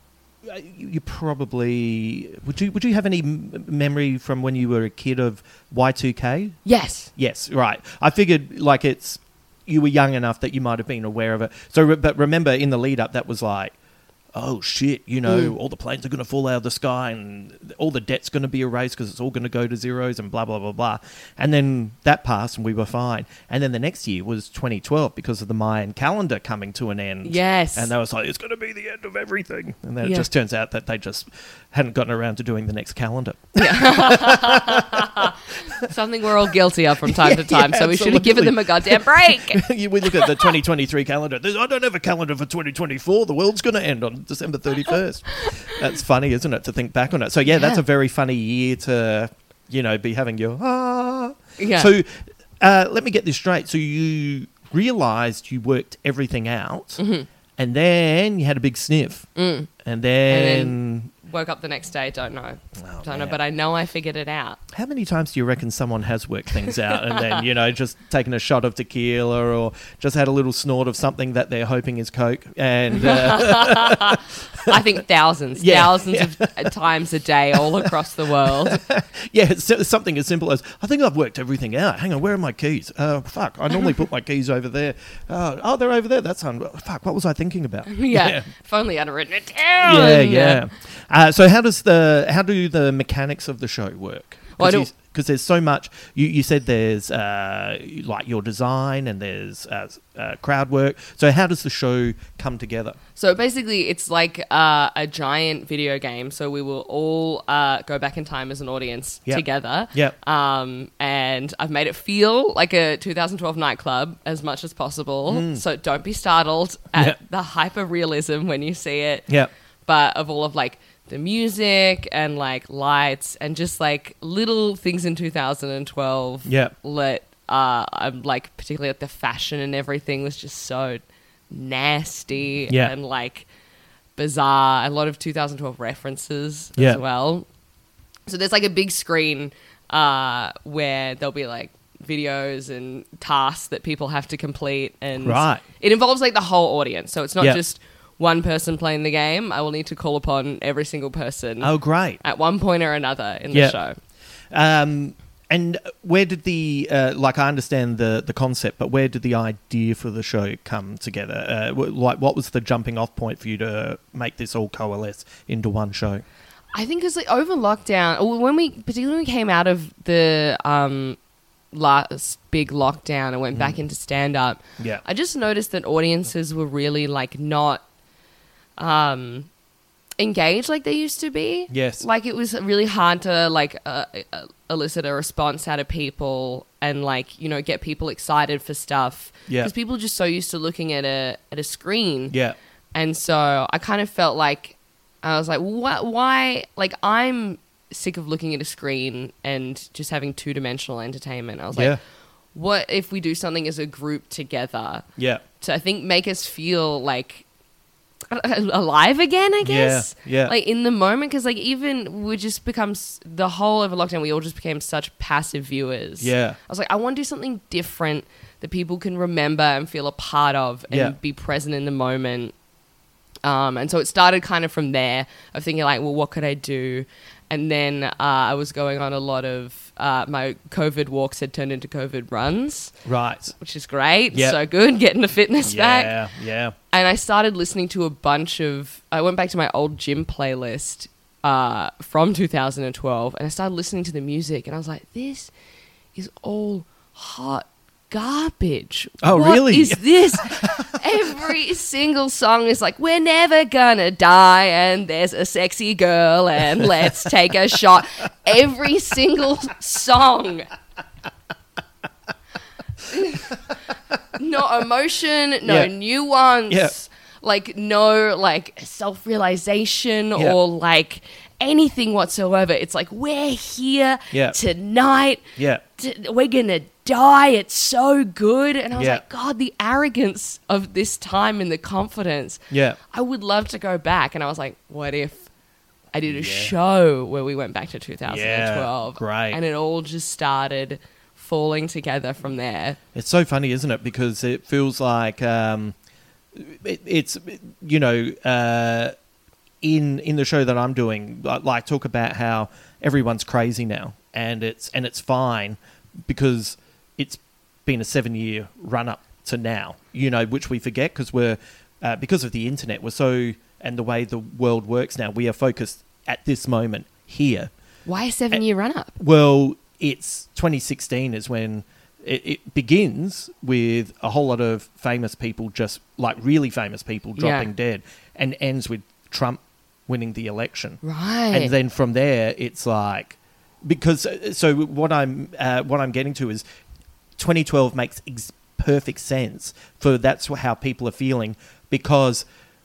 you, you probably would you would you have any m- memory from when you were a kid of Y two K? Yes. Yes, right. I figured like it's you were young enough that you might have been aware of it. So, re- but remember in the lead up that was like, oh shit, you know, Mm. all the planes are going to fall out of the sky and all the debt's going to be erased because it's all going to go to zeros and blah, blah, blah, blah. And then that passed and we were fine. And then the next year was twenty twelve because of the Mayan calendar coming to an end. Yes. And they was like, it's going to be the end of everything. And then it Yeah. just turns out that they just hadn't gotten around to doing the next calendar. Something we're all guilty of from time Yeah, to time. yeah, so we should have given them a goddamn break. You- we look at the twenty twenty-three calendar. There's, I don't have a calendar for twenty twenty-four. The world's going to end on December thirty-first. That's funny, isn't it, to think back on it? So, yeah, that's Yeah. a very funny year to, you know, be having your, ah. Yeah. So, uh, let me get this straight. So, you realised you worked everything out, Mm-hmm. and then you had a big sniff. Mm. And then... And Woke up the next day, don't know. Oh, don't know, man. but I know I figured it out. How many times do you reckon someone has worked things out and then, you know, just taken a shot of tequila or just had a little snort of something that they're hoping is Coke? And uh, I think thousands, Yeah, thousands yeah. of times a day all across the world. yeah, it's so- something as simple as, I think I've worked everything out. Hang on, where are my keys? Uh, fuck, I normally put my keys over there. Uh, oh, they're over there. That's un- fuck, what was I thinking about? Yeah. If only I'd have written it down. Yeah, yeah. Uh, so how does the how do the mechanics of the show work? Well, I Because don't- there's so much. You, you said there's uh, like your design and there's uh, uh, crowd work. So how does the show come together? So basically, it's like uh, a giant video game. So we will all uh, go back in time as an audience Yep. together. Yep. Um, and I've made it feel like a two thousand twelve nightclub as much as possible. So don't be startled at Mm. Yep. the hyper realism when you see it. Yep. But of all of like the music and like lights and just like little things in two thousand twelve. Yep. Let uh, I'm like particularly like the fashion and everything was just so nasty Yeah. and like bizarre. A lot of two thousand twelve references Yeah. as well. So there's like a big screen uh, where there'll be like videos and tasks that people have to complete, and Right. it involves like the whole audience. So it's not Yeah. just one person playing the game. I will need to call upon every single person Oh, great. at one point or another in Yeah. the show. Um, and where did the uh, like I understand the the concept, but where did the idea for the show come together? Uh, wh- like, what was the jumping off point for you to make this all coalesce into one show? I think it's like over lockdown, or when we, particularly when we came out of the um, last big lockdown and went back into stand up, Yeah. I just noticed that audiences were really like not um, engaged like they used to be. Yes. Like it was really hard to like uh, uh, elicit a response out of people and like, you know, get people excited for stuff. Yeah. Because people are just so used to looking at a at a screen. Yeah. And so I kind of felt like I was like, what? Why? Like I'm sick of looking at a screen and just having two-dimensional entertainment. I was Yeah. like, what if we do something as a group together Yeah. to, I think, make us feel like alive again, I guess. Yeah, yeah. Like in the moment, because like even we just become s- the whole over lockdown, we all just became such passive viewers. Yeah. I was like, I want to do something different that people can remember and feel a part of and Yeah. be present in the moment. Um, and so it started kind of from there of thinking like, well, what could I do? And then uh, I was going on a lot of uh, my COVID walks had turned into COVID runs, Right. which is great. Yep. So good, getting the fitness back. Yeah. Yeah. And I started listening to a bunch of, I went back to my old gym playlist uh, from two thousand twelve and I started listening to the music and I was like, this is all hot garbage. Oh, What really? is this? Every single song is like, we're never gonna die and there's a sexy girl and let's take a shot. Every single song. No emotion, no Yeah. nuance, Yeah. like no like self-realization Yeah. or like anything whatsoever. It's like, we're here Yeah. tonight. Yeah. T- we're gonna die. It's so good. And I was Yeah. like, God, the arrogance of this time and the confidence. Yeah. I would love to go back. And I was like, what if I did a show where we went back to two thousand twelve? Yeah, great. And it all just started falling together from there. It's so funny, isn't it? Because it feels like um, it, it's, you know, uh, in in the show that I'm doing, like, like talk about how everyone's crazy now, and it's and it's fine because it's been a seven year run up to now, you know, which we forget because we're uh, because of the internet, we're so and the way the world works now, we are focused at this moment here. Why a seven year run up? Well, it's twenty sixteen is when it, it begins with a whole lot of famous people, just like really famous people dropping Yeah. dead, and ends with Trump winning the election. Right. And then from there, it's like, because, so what I'm, uh, what I'm getting to is twenty twelve makes ex- perfect sense for that's how people are feeling, because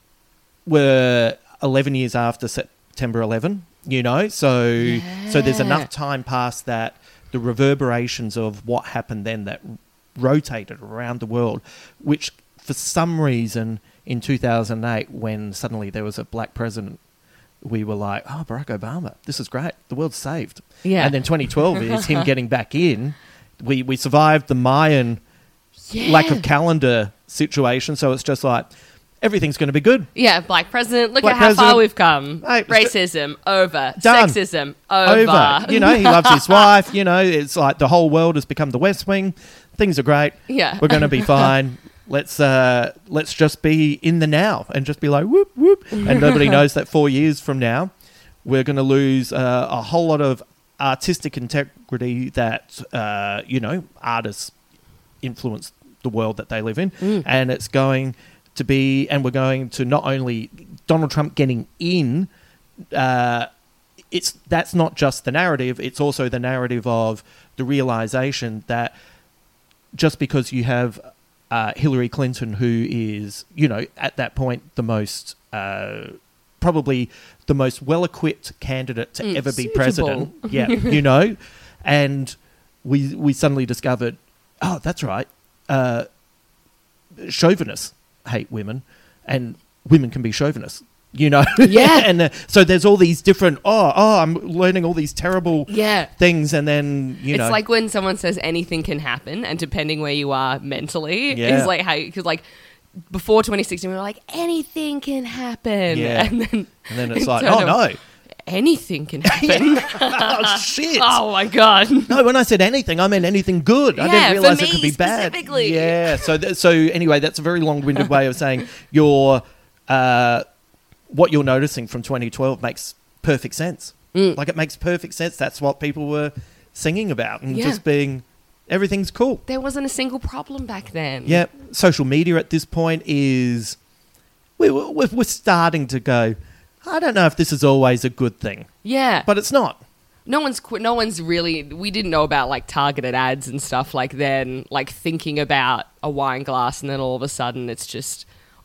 we're eleven years after September eleventh, you know, so so there's Yeah. enough time past that the reverberations of what happened then that rotated around the world, which for some reason in two thousand eight, when suddenly there was a black president, we were like, oh, Barack Obama, this is great, the world's saved. Yeah. And then twenty twelve is him getting back in. We we survived the Mayan lack of calendar situation, so it's just like everything's going to be good. Yeah, black president. Look Black at how president. far we've come. Hey, Racism over. Done. Sexism over. Over. You know, he loves his wife. You know, it's like the whole world has become the West Wing. Things are great. Yeah. We're going to be fine. Let's uh, let's just be in the now and just be like whoop whoop, and nobody knows that four years from now we're going to lose uh, a whole lot of artistic integrity that uh, you know, artists influence the world that they live in, Mm. and it's going to be, and we're going to not only Donald Trump getting in. Uh, it's that's not just the narrative; it's also the narrative of the realization that just because you have uh, Hillary Clinton, who is, you know, at that point the most uh, probably the most well-equipped candidate to Mm, ever be suitable. president, yeah, you know, and we we suddenly discovered, oh, that's right, uh, chauvinists hate women, and women can be chauvinists. You know, Yeah. and uh, so there's all these different. Oh, oh, I'm learning all these terrible Yeah. things, and then you It's know, like when someone says anything can happen, and depending where you are mentally, Yeah. is like how, because like before twenty sixteen, we were like, anything can happen. Yeah. And then, and then it's it like, turned oh out- no, anything can happen. oh shit. Oh my God. No, when I said anything, I meant anything good. I Yeah, didn't for realize it me could be bad. specifically. Yeah. So, th- so anyway, that's a very long-winded way of saying your uh, what you're noticing from twenty twelve makes perfect sense. Mm. Like it makes perfect sense. That's what people were singing about, and Yeah. just being everything's cool. There wasn't a single problem back then. Yeah. Social media at this point is we we're, we're starting to go. I don't know if this is always a good thing, Yeah. but it's not. No one's qu- no one's really. We didn't know about like targeted ads and stuff like then. Like thinking about a wine glass, and then all of a sudden it's just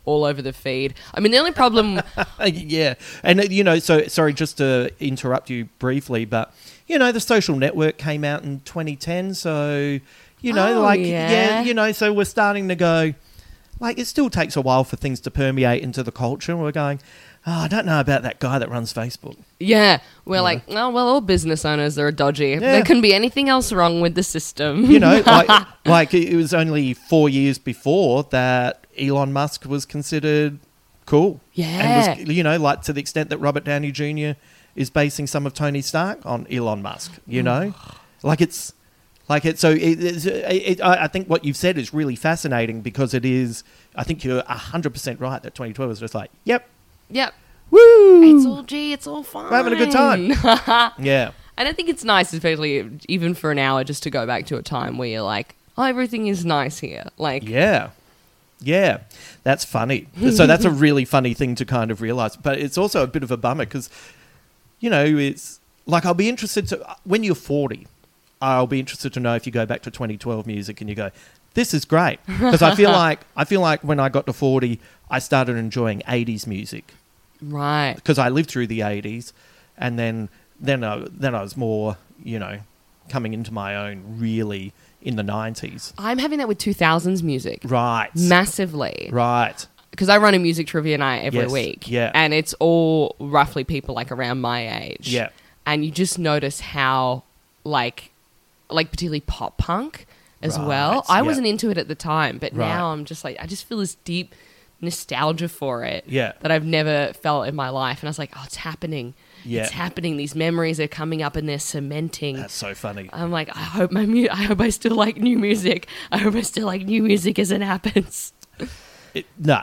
all over the feed. I mean, the only problem... yeah. And, uh, you know, so, sorry, just to interrupt you briefly, but, you know, the Social Network came out in twenty ten, so, you know, Oh, like, yeah. yeah, you know, so we're starting to go, like, it still takes a while for things to permeate into the culture, and we're going, oh, I don't know about that guy that runs Facebook. Yeah, we're like, oh, well, all business owners are dodgy. Yeah. There couldn't be anything else wrong with the system. You know, like, like it was only four years before that Elon Musk was considered cool. Yeah. And was, you know, like to the extent that Robert Downey Junior is basing some of Tony Stark on Elon Musk, you know? like it's, like it, so it, it's, it, it, I I think what you've said is really fascinating because it is, I think you're one hundred percent right that twenty twelve was just like, yep, Yep. woo! It's all G, it's all fine. We're having a good time. Yeah. And I think it's nice, especially even for an hour, just to go back to a time where you're like, oh, everything is nice here. Like, Yeah. Yeah. That's funny. So that's a really funny thing to kind of realize. But it's also a bit of a bummer because, you know, it's like I'll be interested to, when you're forty, I'll be interested to know if you go back to twenty twelve music and you go, this is great. Because I feel like, I feel like when I got to forty, I started enjoying eighties music. right. Because I lived through the eighties, and then then I, then I was more, you know, coming into my own really in the nineties. I'm having that with two thousands music. Right. Massively. Right. Because I run a music trivia night every Yes, week. yeah. And it's all roughly people like around my age. Yeah. And you just notice how, like, like particularly pop punk as Right, well. I yeah. wasn't into it at the time, but Right. now I'm just like, I just feel this deep nostalgia for it Yeah. that I've never felt in my life. And I was like, oh, it's happening. Yeah. It's happening. These memories are coming up and they're cementing. That's so funny. I'm like, I hope my mu- I hope I still like new music. I hope I still like new music as it happens. It, no.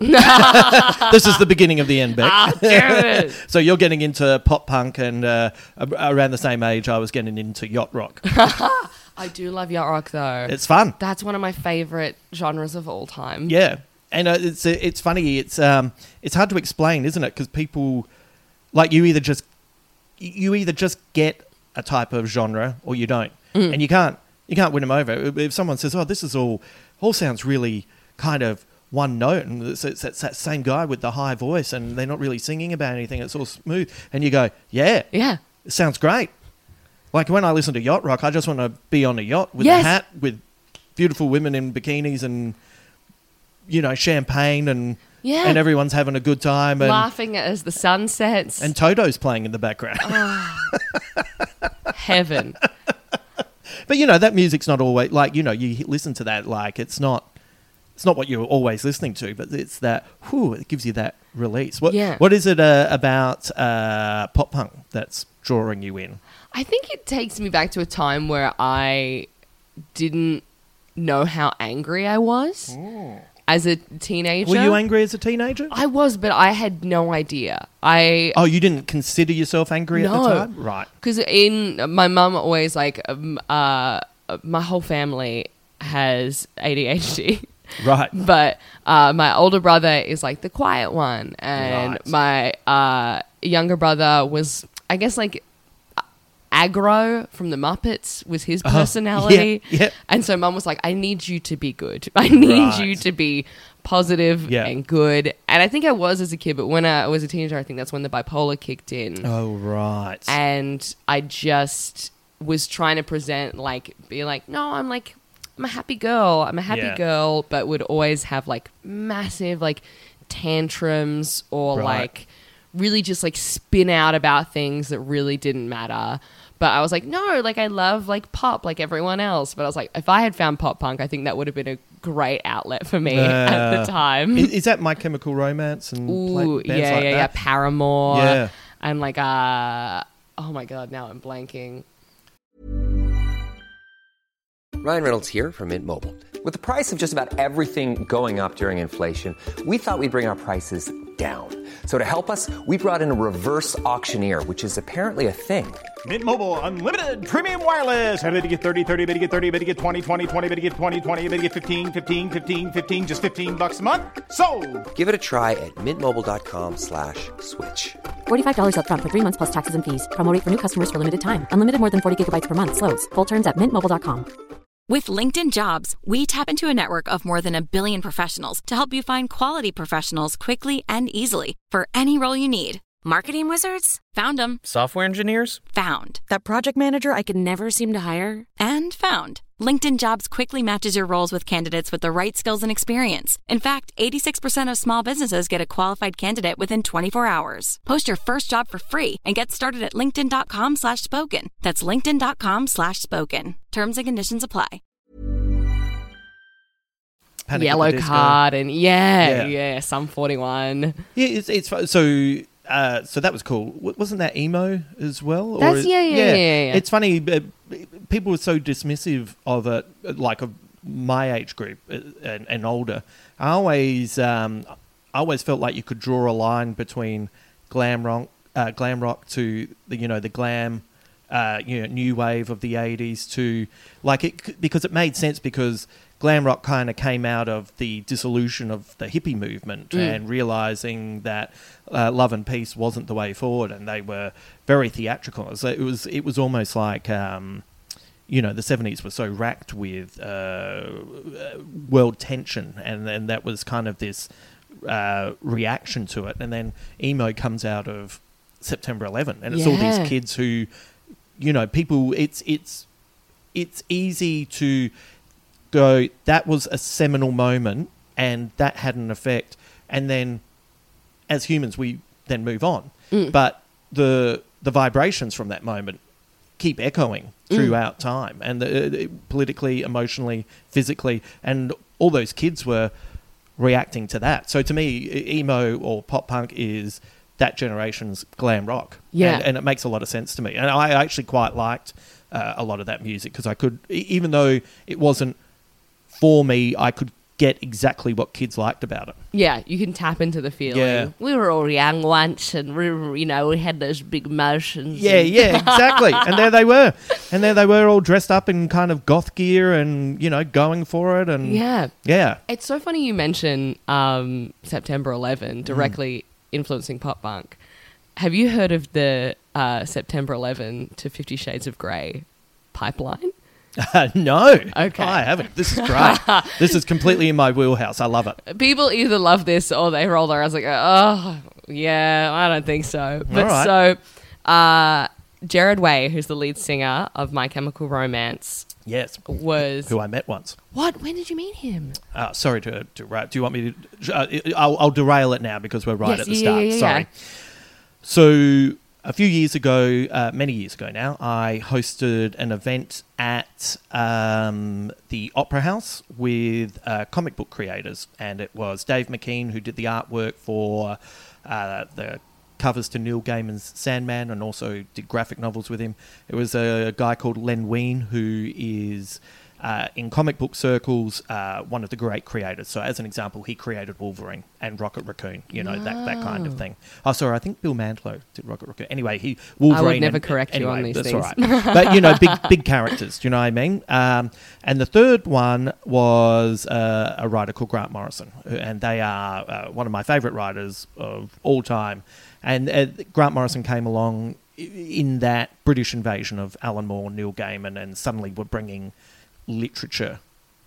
This is the beginning of the end, Beck. Ah, damn it. So you're getting into pop punk, and uh, around the same age, I was getting into yacht rock. I do love yacht rock though. It's fun. That's one of my favorite genres of all time. Yeah, and uh, it's it's funny. It's um it's hard to explain, isn't it? Because people, like, you either just you either just get a type of genre or you don't, Mm. and you can't you can't win them over. If someone says, "Oh, this is all all sounds really kind of one note," and it's, it's, it's that same guy with the high voice, and they're not really singing about anything, it's all smooth, and you go, "Yeah, Yeah. it sounds great." Like when I listen to yacht rock, I just want to be on a yacht with Yes. a hat with beautiful women in bikinis and, you know, champagne, and Yeah. and everyone's having a good time, and Laughing as the sun sets. and Toto's playing in the background. Heaven. But you know, that music's not always like, you know, you listen to that, like it's not it's not what you're always listening to, but it's that, whew, it gives you that release. What Yeah. what is it uh, about uh, pop punk that's drawing you in? I think it takes me back to a time where I didn't know how angry I was as a teenager. Were you angry as a teenager? I was, but I had no idea. I Oh, you didn't consider yourself angry at the No. time? Right. Because in my mum always like um, uh, my whole family has A D H D. Right. But uh, my older brother is like the quiet one, and Right. my uh, younger brother was, I guess, like aggro from the Muppets was his personality. yeah, yeah. And so mum was like, I need you to be good. I need Right. you to be positive Yeah. and good. And I think I was as a kid, but when I was a teenager, I think that's when the bipolar kicked in. Oh, right. And I just was trying to present, like, be like, no, I'm like, I'm a happy girl. I'm a happy Yeah. girl, but would always have like massive like tantrums or Right. like really just like spin out about things that really didn't matter. But I was like, no, like I love like pop like everyone else. But I was like, if I had found pop punk, I think that would have been a great outlet for me at the Uh, time. Is, is that My Chemical Romance and pla- Ooh, bands yeah, like yeah, yeah. that? Paramore. Yeah. And like, uh, oh my God, now I'm blanking. Ryan Reynolds here from Mint Mobile. With the price of just about everything going up during inflation, we thought we'd bring our prices down. So to help us, we brought in a reverse auctioneer, which is apparently a thing. Mint Mobile Unlimited Premium Wireless. How to get thirty, thirty, bit to get thirty, bit to get twenty, twenty, twenty, bit to get twenty, twenty, bit to get fifteen, fifteen, fifteen, fifteen, just fifteen bucks a month? Sold! Give it a try at mintmobile.com slash switch. forty-five dollars up front for three months plus taxes and fees. Promo rate for new customers for limited time. Unlimited more than forty gigabytes per month. Slows full terms at mint mobile dot com. With LinkedIn Jobs, we tap into a network of more than a billion professionals to help you find quality professionals quickly and easily for any role you need. Marketing wizards? Found them. Software engineers? Found. That project manager I could never seem to hire? And found. LinkedIn Jobs quickly matches your roles with candidates with the right skills and experience. In fact, eighty-six percent of small businesses get a qualified candidate within twenty-four hours. Post your first job for free and get started at linkedin.com slash spoken. That's linkedin.com slash spoken. Terms and conditions apply. Panic at Yellow the Disco. Card and yeah, Yeah. yeah, Sum forty-one. Yeah, it's, it's fu- so. Uh, so that was cool. W- Wasn't that emo as well? That's- is- yeah, yeah, yeah, yeah, yeah. It's funny. Uh, people were so dismissive of it, like of my age group uh, and, and older. I always, um, I always felt like you could draw a line between glam rock, uh, glam rock to the, you know, the glam, uh, you know, new wave of the eighties to like it because it made sense because glam rock kind of came out of the dissolution of the hippie movement Mm. and realizing that uh, love and peace wasn't the way forward, and they were very theatrical. So it was it was almost like um, you know, the seventies were so racked with uh, world tension, and then that was kind of this uh, reaction to it. And then emo comes out of September eleventh, and it's all Yeah. these kids who, you know, people. It's it's it's easy to go, that was a seminal moment and that had an effect, and then as humans we then move on. Mm. But the the vibrations from that moment keep echoing throughout time, and the, uh, politically, emotionally, physically, and all those kids were reacting to that. So to me, e- emo or pop punk is that generation's glam rock. Yeah. And, and it makes a lot of sense to me. And I actually quite liked uh, a lot of that music because I could, e- even though it wasn't for me, I could get exactly what kids liked about it. Yeah, you can tap into the feeling. Yeah. We were all young once, and we were, you know, we had those big emotions. Yeah, and- yeah, exactly. And there they were. And there they were all dressed up in kind of goth gear and, you know, going for it. And Yeah. Yeah. It's so funny you mention um, September Mm. eleventh directly influencing pop punk. Have you heard of the uh, September eleventh to Fifty Shades of Grey pipeline? No. Okay. I haven't. This is great. This is completely in my wheelhouse. I love it. People either love this or they roll their eyes like, oh, yeah, I don't think so. But right. so, uh, Jared Way, who's the lead singer of My Chemical Romance, Yes. was... Who I met once. What? When did you meet him? Uh, sorry to, to ra- do you want me to? Uh, I'll, I'll derail it now because we're right Yes, at the yeah, start. yeah, yeah, sorry. yeah. So a few years ago, uh, many years ago now, I hosted an event at um, the Opera House with uh, comic book creators, and it was Dave McKean who did the artwork for uh, the covers to Neil Gaiman's Sandman, and also did graphic novels with him. It was a guy called Len Wein, who is uh, in comic book circles uh, one of the great creators. So as an example, he created Wolverine and Rocket Raccoon, you know, that, that kind of thing. Oh, sorry, I think Bill Mantlo did Rocket Raccoon. Anyway, he Wolverine. never and- correct you anyway, on these that's things. all right. But, you know, big big characters, do you know what I mean? Um, and the third one was uh, a writer called Grant Morrison, and they are uh, one of my favourite writers of all time. And uh, Grant Morrison came along i- in that British invasion of Alan Moore, Neil Gaiman, and suddenly we're bringing literature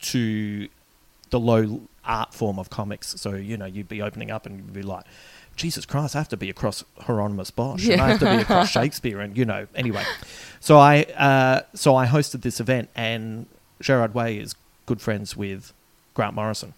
to the low art form of comics. So, you know, you'd be opening up and you'd be like, Jesus Christ, I have to be across Hieronymus Bosch, and I have to be across Shakespeare, and, you know, anyway. So I uh, so I hosted this event, and Gerard Way is good friends with Grant Morrison.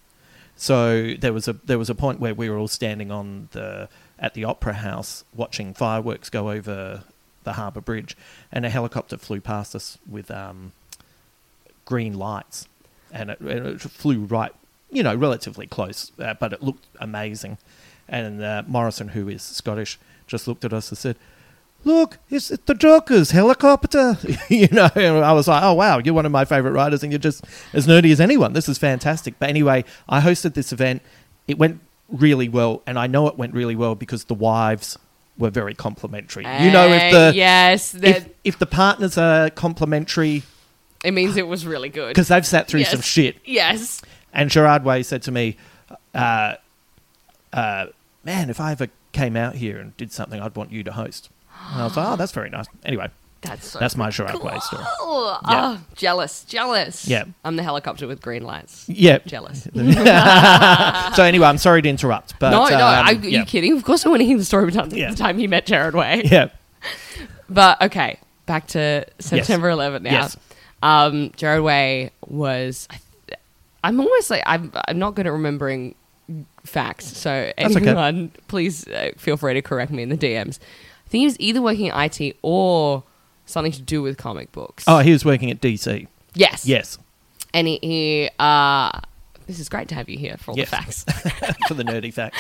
So there was a there was a point where we were all standing on the at the Opera House watching fireworks go over the Harbour Bridge, and a helicopter flew past us with um, green lights, and it, and it flew right, you know, relatively close, uh, but it looked amazing. And uh, Morrison, who is Scottish, just looked at us and said, "Look, it's the Joker's helicopter." You know, and I was like, "Oh wow, you're one of my favourite writers, and you're just as nerdy as anyone. This is fantastic." But anyway, I hosted this event. It went really well, and I know it went really well because the wives were very complimentary. You know, if the yes, if, that if the partners are complimentary, it means it was really good. because they've sat through Yes. some shit. Yes. And Gerard Way said to me, uh, uh, "Man, if I ever came out here and did something, I'd want you to host." And I was like, "Oh, that's very nice." Anyway, That's so That's my Gerard cool. Way story. Oh, Yeah. oh, jealous, jealous. Yeah. I'm the helicopter with green lights. Yeah. Jealous. So anyway, I'm sorry to interrupt, but no, no, um, are yeah. you kidding? Of course I want to hear the story about Yeah. the time you met Gerard Way. Yeah. But, okay, back to September eleventh now. Yes. Um, Gerard Way was... I th- I'm almost like... I'm, I'm not good at remembering facts, so That's okay. anyone, please uh, feel free to correct me in the D Ms. I think he was either working at I T or something to do with comic books. Oh, he was working at D C. Yes. Yes. And he... he uh, this is great to have you here for all Yes. the facts. For the nerdy facts.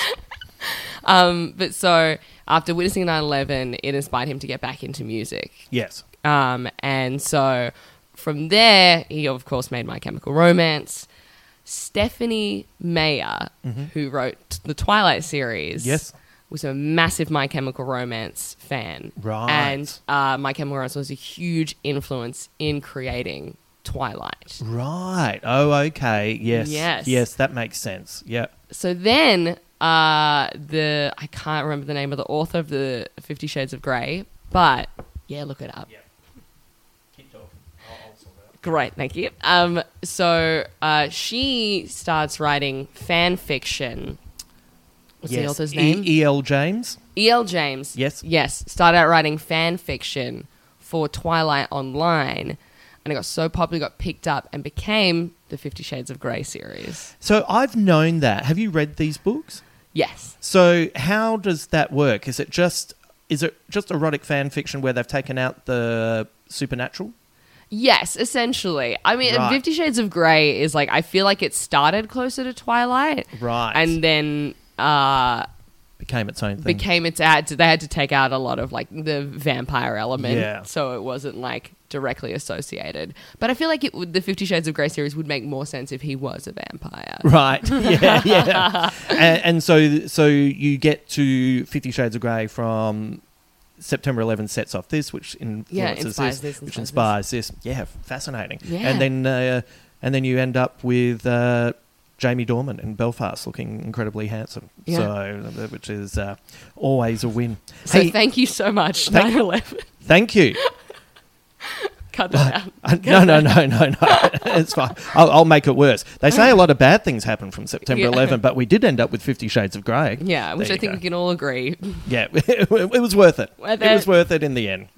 Um, but so after witnessing nine eleven, it inspired him to get back into music. Yes. Um, and so from there, he of course made My Chemical Romance. Stephanie Meyer, who wrote the Twilight series, Yes. was a massive My Chemical Romance fan. Right. And uh, My Chemical Romance was a huge influence in creating Twilight. Right. Oh, okay. Yes. Yes. Yes, that makes sense. Yeah. So then, uh, the I can't remember the name of the author of the Fifty Shades of Grey, but yeah, look it up. Yeah. Keep talking. I'll, I'll sort it out. Great, thank you. Um, so uh, she starts writing fan fiction. What's the Yes. author's E- name? E L. James. E L. James. Yes. Yes. Started out writing fan fiction for Twilight Online, and it got so popular, got picked up, and became the Fifty Shades of Grey series. So I've known that. Have you read these books? Yes. So how does that work? Is it just is it just erotic fan fiction where they've taken out the supernatural? Yes, essentially. I mean, Right. Fifty Shades of Grey is like, I feel like it started closer to Twilight. Right. And then uh, Became its own thing. became its ad. They had to take out a lot of like the vampire element. Yeah. So it wasn't like directly associated. But I feel like it would, the Fifty Shades of Grey series would make more sense if he was a vampire. Right. Yeah, yeah. and, and so so you get to Fifty Shades of Grey from September eleventh sets off this, which influences Yeah, inspires this, this, which inspires inspires this. Yeah, fascinating. Yeah. And then uh, and then you end up with uh, Jamie Dornan in Belfast looking incredibly handsome. Yeah. So uh, which is uh, always a win. So Hey, thank you so much, Thank- nine eleven. thank you. Cut that out. Uh, no, no, no, no, no. It's fine. I'll, I'll make it worse. They say a lot of bad things happen from September Yeah. eleventh, but we did end up with Fifty Shades of Grey. Yeah, which There I you think go. we can all agree. Yeah, it was worth it. Worth it was it. worth it in the end.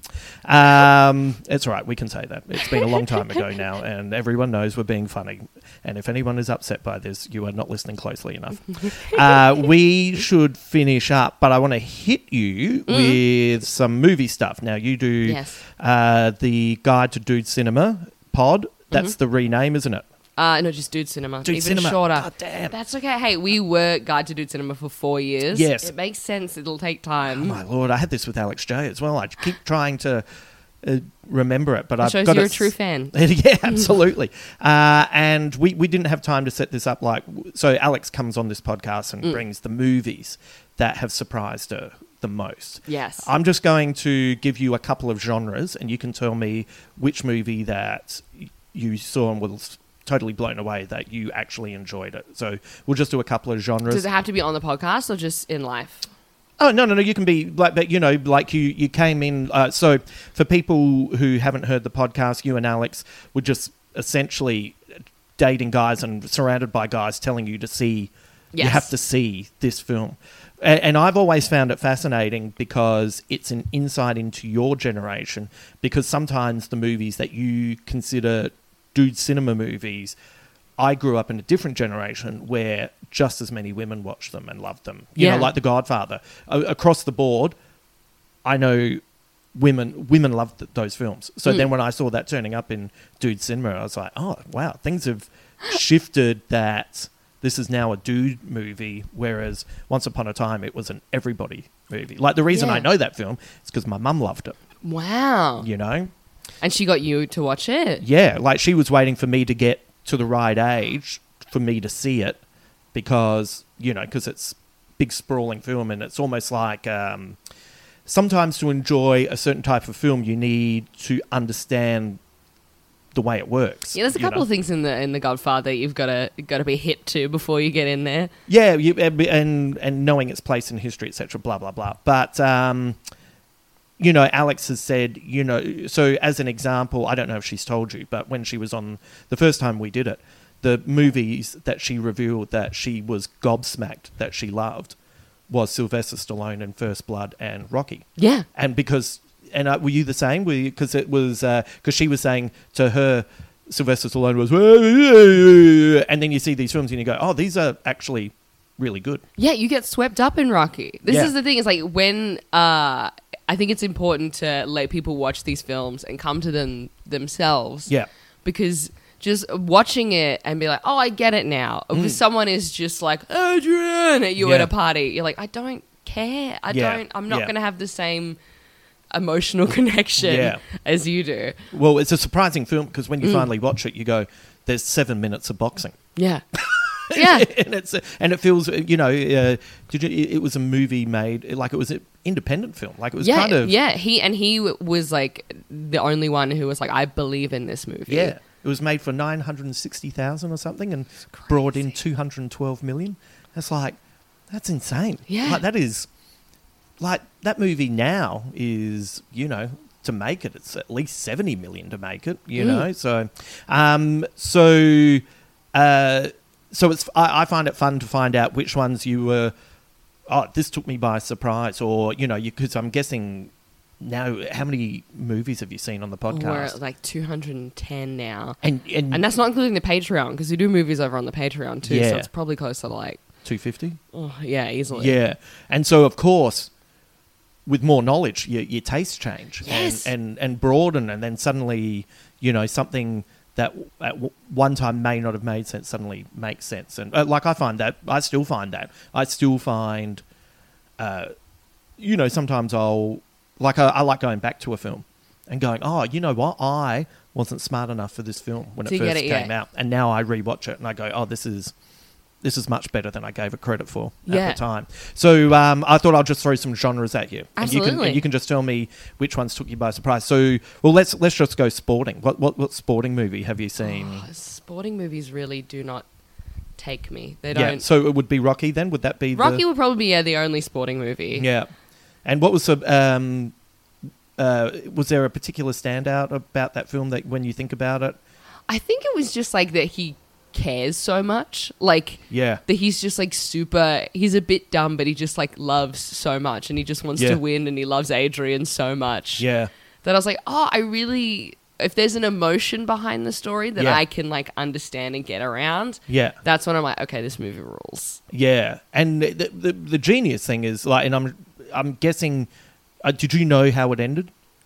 Um, it's all right. We can say that. It's been a long time ago now, and everyone knows we're being funny. And if anyone is upset by this, you are not listening closely enough. uh, we should finish up, but I want to hit you with some movie stuff. Now, you do Yes. uh, the Guide to Dude Cinema pod. That's the rename, isn't it? Uh, no, just Dude Cinema. Dude Even Cinema. shorter. God damn. That's okay. Hey, we were Guide to Dude Cinema for four years. Yes. It makes sense. It'll take Oh, time. my Lord, I had this with Alex J as well. I keep trying to uh, remember it, but I've shows got you're it a true s- fan. Yeah, absolutely. uh, and we, we didn't have time to set this up. Like, so Alex comes on this podcast and brings the movies that have surprised her the most. Yes. I'm just going to give you a couple of genres, and you can tell me which movie that y- you saw and was totally blown away that you actually enjoyed it. So we'll just do a couple of genres. Does it have to be on the podcast or just in life? Oh, no, no, no. You can be like, but you know, like you, you came in. Uh, so for people who haven't heard the podcast, you and Alex were just essentially dating guys and surrounded by guys telling you to see, you Yes. have to see this film. A- And I've always found it fascinating because it's an insight into your generation, because sometimes the movies that you consider dude cinema movies, I grew up in a different generation where just as many women watched them and loved them. You Yeah. know, like The Godfather. A- across the board, I know women women loved th- those films. So Mm. then when I saw that turning up in dude cinema, I was like, oh, wow, things have shifted that this is now a dude movie, whereas once upon a time it was an everybody movie. Like, the reason Yeah. I know that film is because my mum loved it, Wow. you know? And she got you to watch it? Yeah, like she was waiting for me to get to the right age for me to see it because, you know, because it's big sprawling film and it's almost like um, sometimes to enjoy a certain type of film you need to understand the way it works. Yeah, there's a you couple know? of things in the in the Godfather you've got to got to be hit to before you get in there. Yeah, you, and and knowing its place in history, et cetera, blah, blah, blah. But, um, you know, Alex has said, you know, so as an example, I don't know if she's told you, but when she was on the first time we did it, the movies that she revealed that she was gobsmacked that she loved was Sylvester Stallone in First Blood and Rocky. Yeah. And because, and uh, were you the same? Were you, because it was, because uh, she was saying to her, Sylvester Stallone was, and then you see these films and you go, oh, these are actually really good. Yeah, you get swept up in Rocky. This Yeah. is the thing, is like when, uh, I think it's important to let people watch these films and come to them themselves. Yeah. Because just watching it and be like, oh, I get it now. If someone is just like, Adrian, at you Yeah. at a party, you're like, I don't care. I Yeah. don't, I'm not Yeah. going to have the same emotional connection Yeah. as you do. Well, it's a surprising film because when you Mm. finally watch it, you go, there's seven minutes of boxing. Yeah. Yeah. and it's and it feels, you know, uh, did you, it was a movie made, like it was an independent film. Like it was yeah, kind of... yeah. He and he w- was like the only one who was like, I believe in this movie. Yeah. It was made for nine hundred sixty thousand or something and brought in two hundred twelve million. That's like, that's insane. Yeah. Like that is, like that movie now is, you know, to make it, it's at least seventy million to make it, you Mm. know? So, um, so, uh, so it's, I, I find it fun to find out which ones you were, oh, this took me by surprise, or, you know, you, because I'm guessing now, how many movies have you seen on the podcast? We're at like two hundred ten now. And, and, And that's not including the Patreon, because we do movies over on the Patreon too, Yeah. so it's probably closer to like, two fifty? oh, yeah, easily. Yeah. And so, of course, with more knowledge, your, your tastes change Yes. and, and, and broaden, and then suddenly, you know, something that at w- one time may not have made sense suddenly makes sense. And uh, like I find that, I still find that. I still find, uh, you know, sometimes I'll, like I, I like going back to a film and going, oh, you know what? I wasn't smart enough for this film when To it first get it, came yeah. out. And now I rewatch it and I go, oh, this is... This is much better than I gave it credit for at Yeah. the time. So um, I thought I'll just throw some genres at you, and you can Absolutely. and you can just tell me which ones took you by surprise. So, well, let's let's just go sporting. What what what sporting movie have you seen? Oh, sporting movies really do not take me. They yeah, don't. so it would be Rocky then. Would that be Rocky The, would probably be yeah, the only sporting movie. yeah, and what was the um, uh, was there a particular standout about that film that when you think about it? I think it was just like that he cares so much. Like, Yeah. that he's just like super, he's a bit dumb, but he just like loves so much and he just wants Yeah. to win and he loves Adrian so much. Yeah, That I was like, oh, I really, if there's an emotion behind the story that Yeah. I can like understand and get around, yeah. that's when I'm like, okay, this movie rules. Yeah, and the the, the genius thing is like, and I'm I'm guessing, uh, did you know how it ended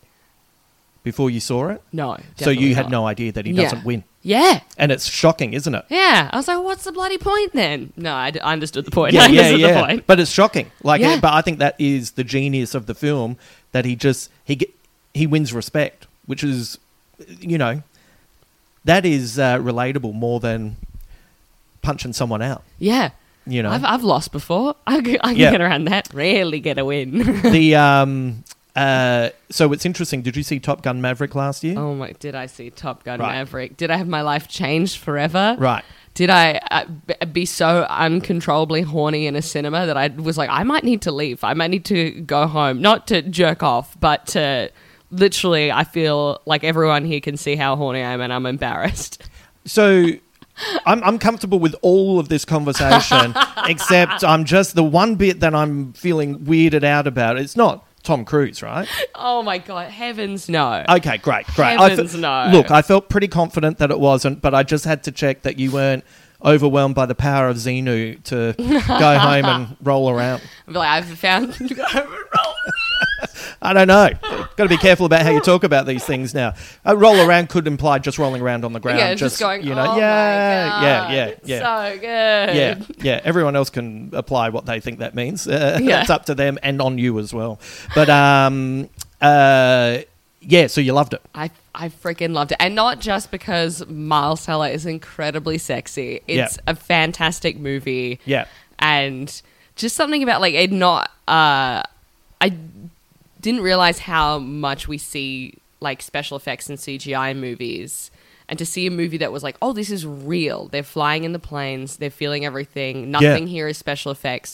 before you saw it? No. So you definitely had not. no idea that he Yeah. doesn't win, Yeah. and it's shocking, isn't it? Yeah. I was like, what's the bloody point then? No, I, d- I understood the point. I Yeah, yeah, understood yeah. the point. But it's shocking. Like, Yeah. but I think that is the genius of the film, that he just he get, he wins respect, which is, you know, that is uh, relatable more than punching someone out. Yeah. You know, I've, I've lost before. I can, I can Yeah. get around that. Rarely get a win. the um uh so it's interesting. Did you see Top Gun Maverick last year? Oh my! Did I see Top Gun Right. Maverick? Did I have my life changed forever? Right. Did I uh, b- be so uncontrollably horny in a cinema that I was like, I might need to leave. I might need to go home, not to jerk off, but to literally. I feel like everyone here can see how horny I am, and I'm embarrassed. So I'm I'm comfortable with all of this conversation, except I'm just the one bit that I'm feeling weirded out about. It's not Tom Cruise, right? Oh my god! Heavens no! Okay, great, great. I Heavens fe- no. Look, I felt pretty confident that it wasn't, but I just had to check that you weren't overwhelmed by the power of Xenu to go home and roll around. I'm like, I've found. I don't know. Got to be careful about how you talk about these things now. Uh, roll around could imply just rolling around on the ground. yeah, just, going. you know, oh yeah, my god, yeah, yeah, it's yeah. so good. Yeah, yeah. Everyone else can apply what they think that means. Uh, Yeah. It's up to them and on you as well. But um, uh, yeah. So you loved it. I I freaking loved it, and not just because Miles Teller is incredibly sexy. It's Yeah. a fantastic movie. Yeah. And just something about like it not. Uh, I didn't realize how much we see like special effects and C G I in movies, and to see a movie that was like, oh, this is real. They're flying in the planes. They're feeling everything. Nothing here is special effects.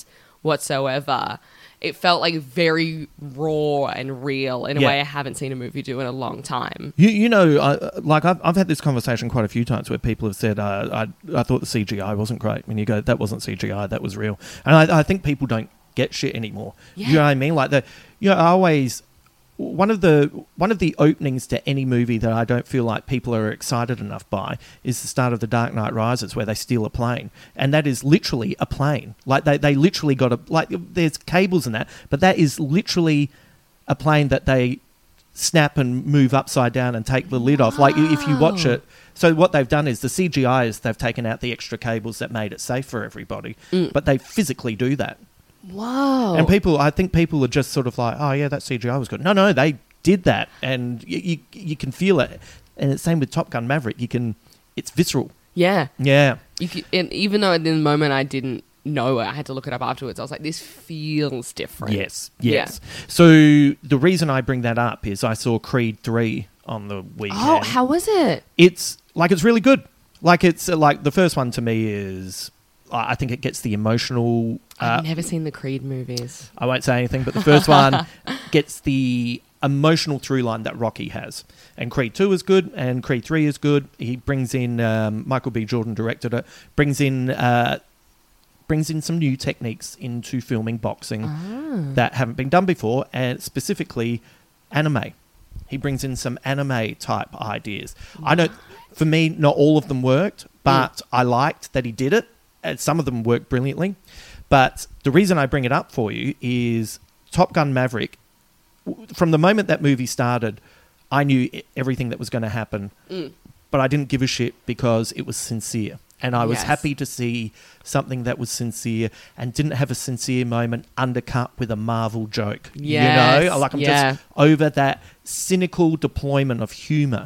whatsoever. It felt like very raw and real in a Yeah. way I haven't seen a movie do in a long time. You, you know, uh, like I've, I've had this conversation quite a few times where people have said, uh, I, I thought the C G I wasn't great. And you go, that wasn't C G I, that was real. And I, I think people don't get shit anymore. Yeah. You know what I mean? Like, the, you know, I always... One of the one of the openings to any movie that I don't feel like people are excited enough by is the start of The Dark Knight Rises, where they steal a plane, and that is literally a plane. Like they, they literally got a like there's cables in that, but that is literally a plane that they snap and move upside down and take the lid off. Like if you watch it. So what they've done is the C G I is they've taken out the extra cables that made it safe for everybody, Mm. but they physically do that. Whoa. And people, I think people are just sort of like, oh yeah, that C G I was good. No, no, they did that, and you you, you can feel it. And it's same with Top Gun Maverick. You can, it's visceral. Yeah. Yeah, You could, and even though in the moment I didn't know it, I had to look it up afterwards. I was like, this feels different. yes, yes. So the reason I bring that up is I saw Creed three on the weekend. Oh, how was it? It's like it's really good. Like it's uh, like the first one to me is. I think it gets the emotional. Uh, I've never seen the Creed movies. I won't say anything, but the first one gets the emotional through line that Rocky has. And Creed two is good, and Creed three is good. He brings in, um, Michael B. Jordan directed it, brings in uh, brings in some new techniques into filming boxing Ah. that haven't been done before, and specifically anime. He brings in some anime type ideas. I don't, for me, not all of them worked, but Mm. I liked that he did it. And some of them work brilliantly. But the reason I bring it up for you is Top Gun Maverick, w- from the moment that movie started, I knew e- everything that was going to happen. Mm. But I didn't give a shit because it was sincere. And I was Yes. happy to see something that was sincere and didn't have a sincere moment undercut with a Marvel joke. Yes, You know? Like I'm yeah. just over that cynical deployment of humour.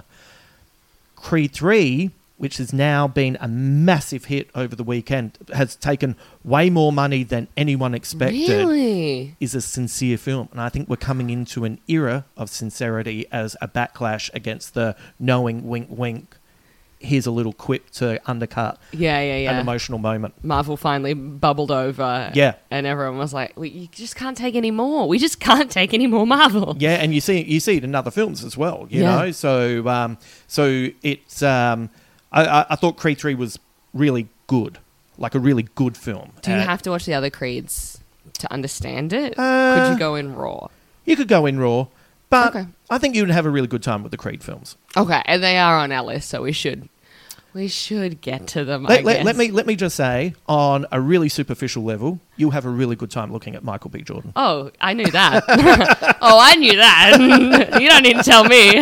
Creed three, which has now been a massive hit over the weekend, has taken way more money than anyone expected, Really? is a sincere film. And I think we're coming into an era of sincerity as a backlash against the knowing wink wink. Here's a little quip to undercut Yeah, yeah, yeah. an emotional moment. Marvel finally bubbled over. Yeah. And everyone was like, we, you just can't take any more. We just can't take any more Marvel. Yeah, and you see you see it in other films as well, you Yeah. know? So um so it's um I, I, I thought Creed three was really good. Like a really good film. Do you Uh, have to watch the other Creeds to understand it? Uh, Could you go in raw? You could go in raw, but Okay. I think you would have a really good time with the Creed films. Okay, and they are on our list, so we should we should get to them. I Let, let, guess. let me let me just say, on a really superficial level, you'll have a really good time looking at Michael B. Jordan. Oh, I knew that. oh, I knew that. You don't need to tell me.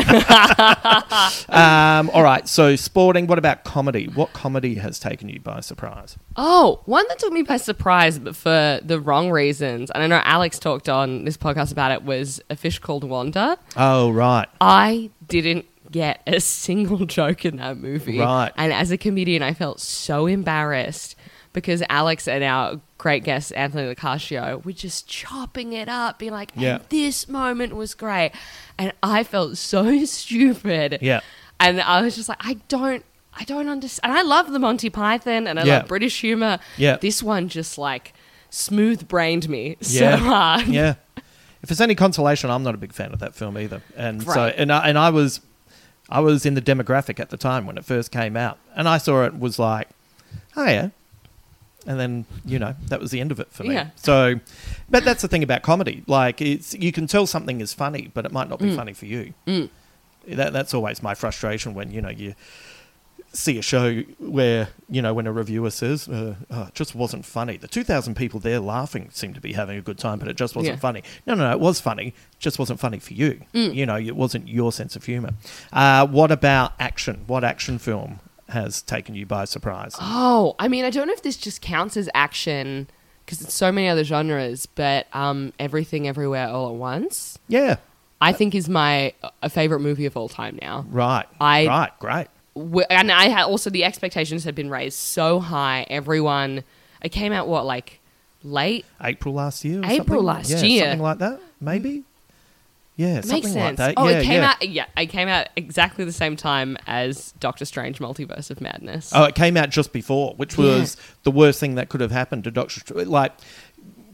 Um, all right, so sporting. What about comedy? What comedy has taken you by surprise? Oh, one that took me by surprise, but for the wrong reasons. And I know Alex talked on this podcast about it, was A Fish Called Wanda. Oh, right. I didn't get a single joke in that movie. Right. And as a comedian, I felt so embarrassed because Alex and our great guest, Anthony Locascio, were just chopping it up, being like, Yeah. and this moment was great. And I felt so stupid. Yeah. And I was just like, I don't, I don't understand. And I love the Monty Python and I Yeah. love British humor. Yeah. This one just like smooth brained me Yeah. so hard. Yeah. If it's any consolation, I'm not a big fan of that film either. And so, Right. and I, and I was, I was in the demographic at the time when it first came out, and I saw it was like, oh yeah, and then you know that was the end of it for me. Yeah. So, but that's the thing about comedy. Like it's you can tell something is funny, but it might not be Mm. funny for you. Mm. That that's always my frustration when you know you see a show where you know when a reviewer says uh, oh, it just wasn't funny. The two thousand people there laughing seemed to be having a good time, but it just wasn't Yeah. funny. No, no, no, it was funny. It just wasn't funny for you. Mm. You know, it wasn't your sense of humor. Uh, what about action? What action film has taken you by surprise? Oh, I mean, I don't know if this just counts as action because it's so many other genres, but um, Everything Everywhere All at Once, Yeah, I think is my a favorite movie of all time now. right. I- right, great. W- And I had also the expectations had been raised so high. Everyone, it came out what like late. April last year. Or April something? last Yeah, year. something like that. Maybe. Yeah, something Makes like sense. that. Oh, yeah, it came yeah. out. Yeah, it came out exactly the same time as Doctor Strange: Multiverse of Madness. Oh, it came out just before, which was the worst thing that could have happened to Doctor Strange. Like,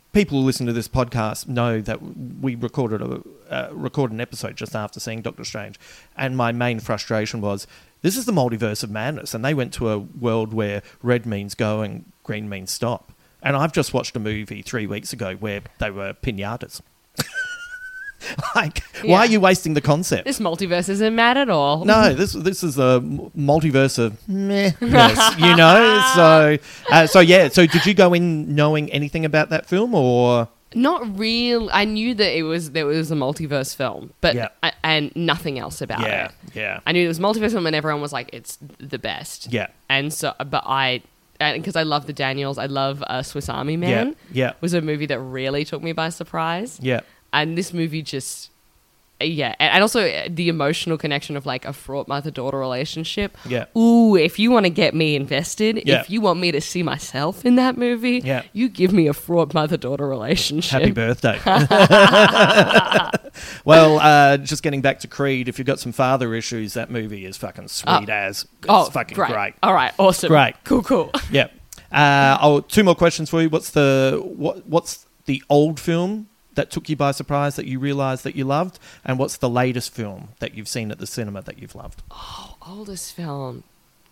people who listen to this podcast know that we recorded a uh, recorded an episode just after seeing Doctor Strange, and my main frustration was this is the multiverse of madness, and they went to a world where red means go and green means stop. And I've just watched a movie three weeks ago where they were pinatas. Like, Yeah. why are you wasting the concept? This multiverse isn't mad at all. No, this this is a m- multiverse of meh-ness, you know. So, uh, so yeah. So, did you go in knowing anything about that film, or Not real. I knew that it was there was a multiverse film, but Yeah. I, and nothing else about yeah, it. yeah, I knew it was a multiverse film, and everyone was like, "It's the best." yeah, And so, but I, because I love the Daniels, I love uh, Swiss Army Man. yeah, yeah, Was a movie that really took me by surprise. yeah, And this movie just, yeah, and and also uh, the emotional connection of like a fraught mother-daughter relationship. yeah. Ooh, if you want to get me invested, Yeah. if you want me to see myself in that movie, Yeah. you give me a fraught mother-daughter relationship. Happy birthday. Well, uh, just getting back to Creed, if you've got some father issues, that movie is fucking sweet Oh. as. It's Oh, fucking great. great. All right, awesome. Great. Cool, cool. Yeah. Uh, oh, two more questions for you. What's the what? What's the old film that took you by surprise that you realised that you loved, and what's the latest film that you've seen at the cinema that you've loved? Oldest film.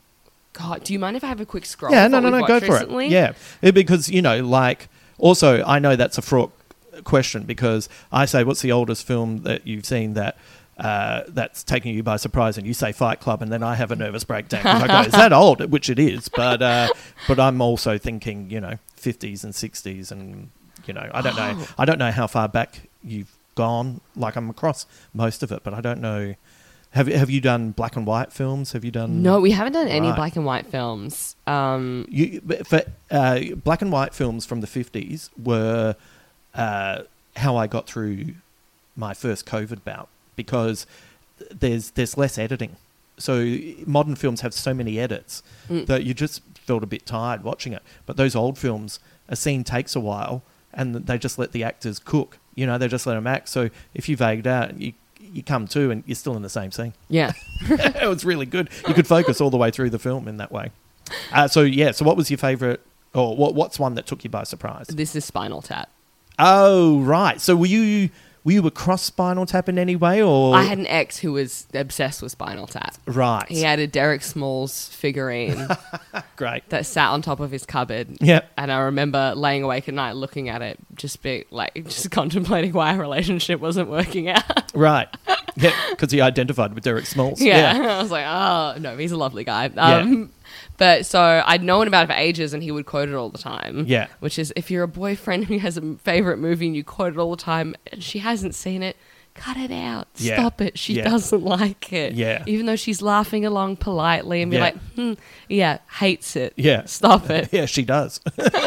God, do you mind if I have a quick scroll? Yeah, of no, what no, we've no, go watched for recently? it. Yeah, It- because you know, like, also I know that's a fraught question because I say, "What's the oldest film that you've seen that uh, that's taking you by surprise?" And you say Fight Club, and then I have a nervous breakdown because I go, "Is that old?" Which it is, but uh, but I'm also thinking, you know, fifties and sixties, and you know, I don't know, Oh. I don't know how far back you've gone. Like, I'm across most of it, but I don't know. Have have you done black and white films? Have you done No, we haven't done any Right. black and white films. Um, You, but for uh, black and white films from the fifties were uh, how I got through my first COVID bout because there's there's less editing. So modern films have so many edits Mm. that you just felt a bit tired watching it. But those old films, a scene takes a while, and they just let the actors cook. You know, they just let them act. So if you vagued out, you you come to and you're still in the same scene. yeah. It was really good. You could focus all the way through the film in that way. Uh, so yeah. So what was your favourite, or what? What's one that took you by surprise? This is Spinal Tap. Oh right. So were you were you across Spinal Tap in any way, or I had an ex who was obsessed with Spinal Tap. right? He had a Derek Smalls figurine Great. that sat on top of his cupboard. Yep. And I remember laying awake at night looking at it, just be like, just contemplating why our relationship wasn't working out. Right. Yeah, because he identified with Derek Smalls. Yeah. I was like, oh, no, he's a lovely guy. Um, But so I'd known about it for ages and he would quote it all the time. Yeah. Which is, if you're a boyfriend who has a favorite movie and you quote it all the time and she hasn't seen it, cut it out. Yeah. Stop it. She Yeah. doesn't like it. Yeah. Even though she's laughing along politely and be Yeah. like, hmm, yeah, hates it. Yeah. Stop it. Yeah, she does.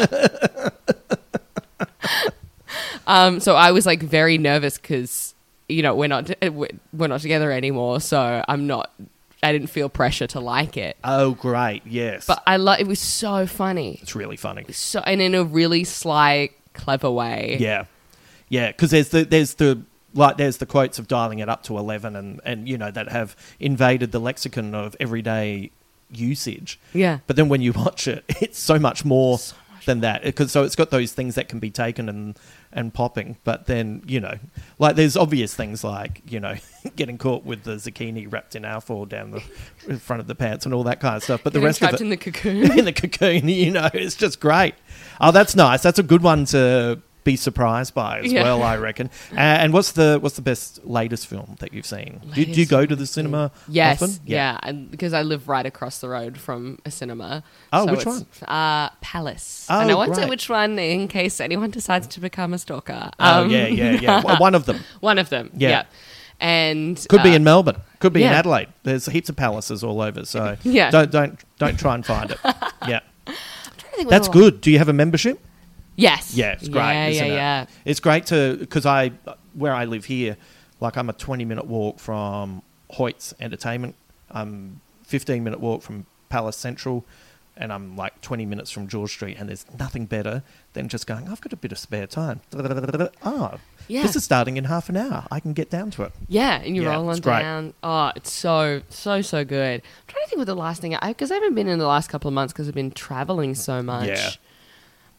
Um, so I was like very nervous because, you know, we're not, we're not together anymore. So I'm not, I didn't feel pressure to like it. Oh, great. Yes. But I love, it was so funny. it's really funny. So, and in a really sly, clever way. Yeah, yeah, because there's the there's the like there's the quotes of dialing it up to eleven, and and you know that have invaded the lexicon of everyday usage. Yeah. But then when you watch it, it's so much more than that, because so it's got those things that can be taken and and popping, but then you know, like there's obvious things like you know getting caught with the zucchini wrapped in alfoil down the front of the pants and all that kind of stuff. But the Getting rest of trapped it in the cocoon. in the cocoon, you know, it's just great. Oh, that's nice. That's a good one to be surprised by as Yeah. well, I reckon. Uh, and what's the what's the best latest film that you've seen? Do, do you Latest go to the cinema Yes, often? yeah, and because I live right across the road from a cinema. Oh, So which it's, one? Uh, Palace. Oh, and I won't say great. which one in case anyone decides to become a stalker. Oh, Um, yeah, yeah, yeah. Well, one of them. One of them. Yeah. Yeah. And Could be uh, in Melbourne. Could be in yeah. Adelaide. There's heaps of palaces all over, so Yeah. don't don't don't try and find it. Yeah. I think That's we're all- good. Do you have a membership? Yes. Yeah, it's great. Yeah, isn't yeah, it? yeah. It's great to because I where I live here, like I'm a twenty minute walk from Hoyt's Entertainment. I'm fifteen minute walk from Palace Central, and I'm like twenty minutes from George Street. And there's nothing better than just going, I've got a bit of spare time. Oh, Yeah. this is starting in half an hour. I can get down to it. Yeah, and you Yeah, roll on it's great. down. Oh, it's so, so, so good. I'm trying to think what the last thing I, because I haven't been in the last couple of months because I've been traveling so much. Yeah.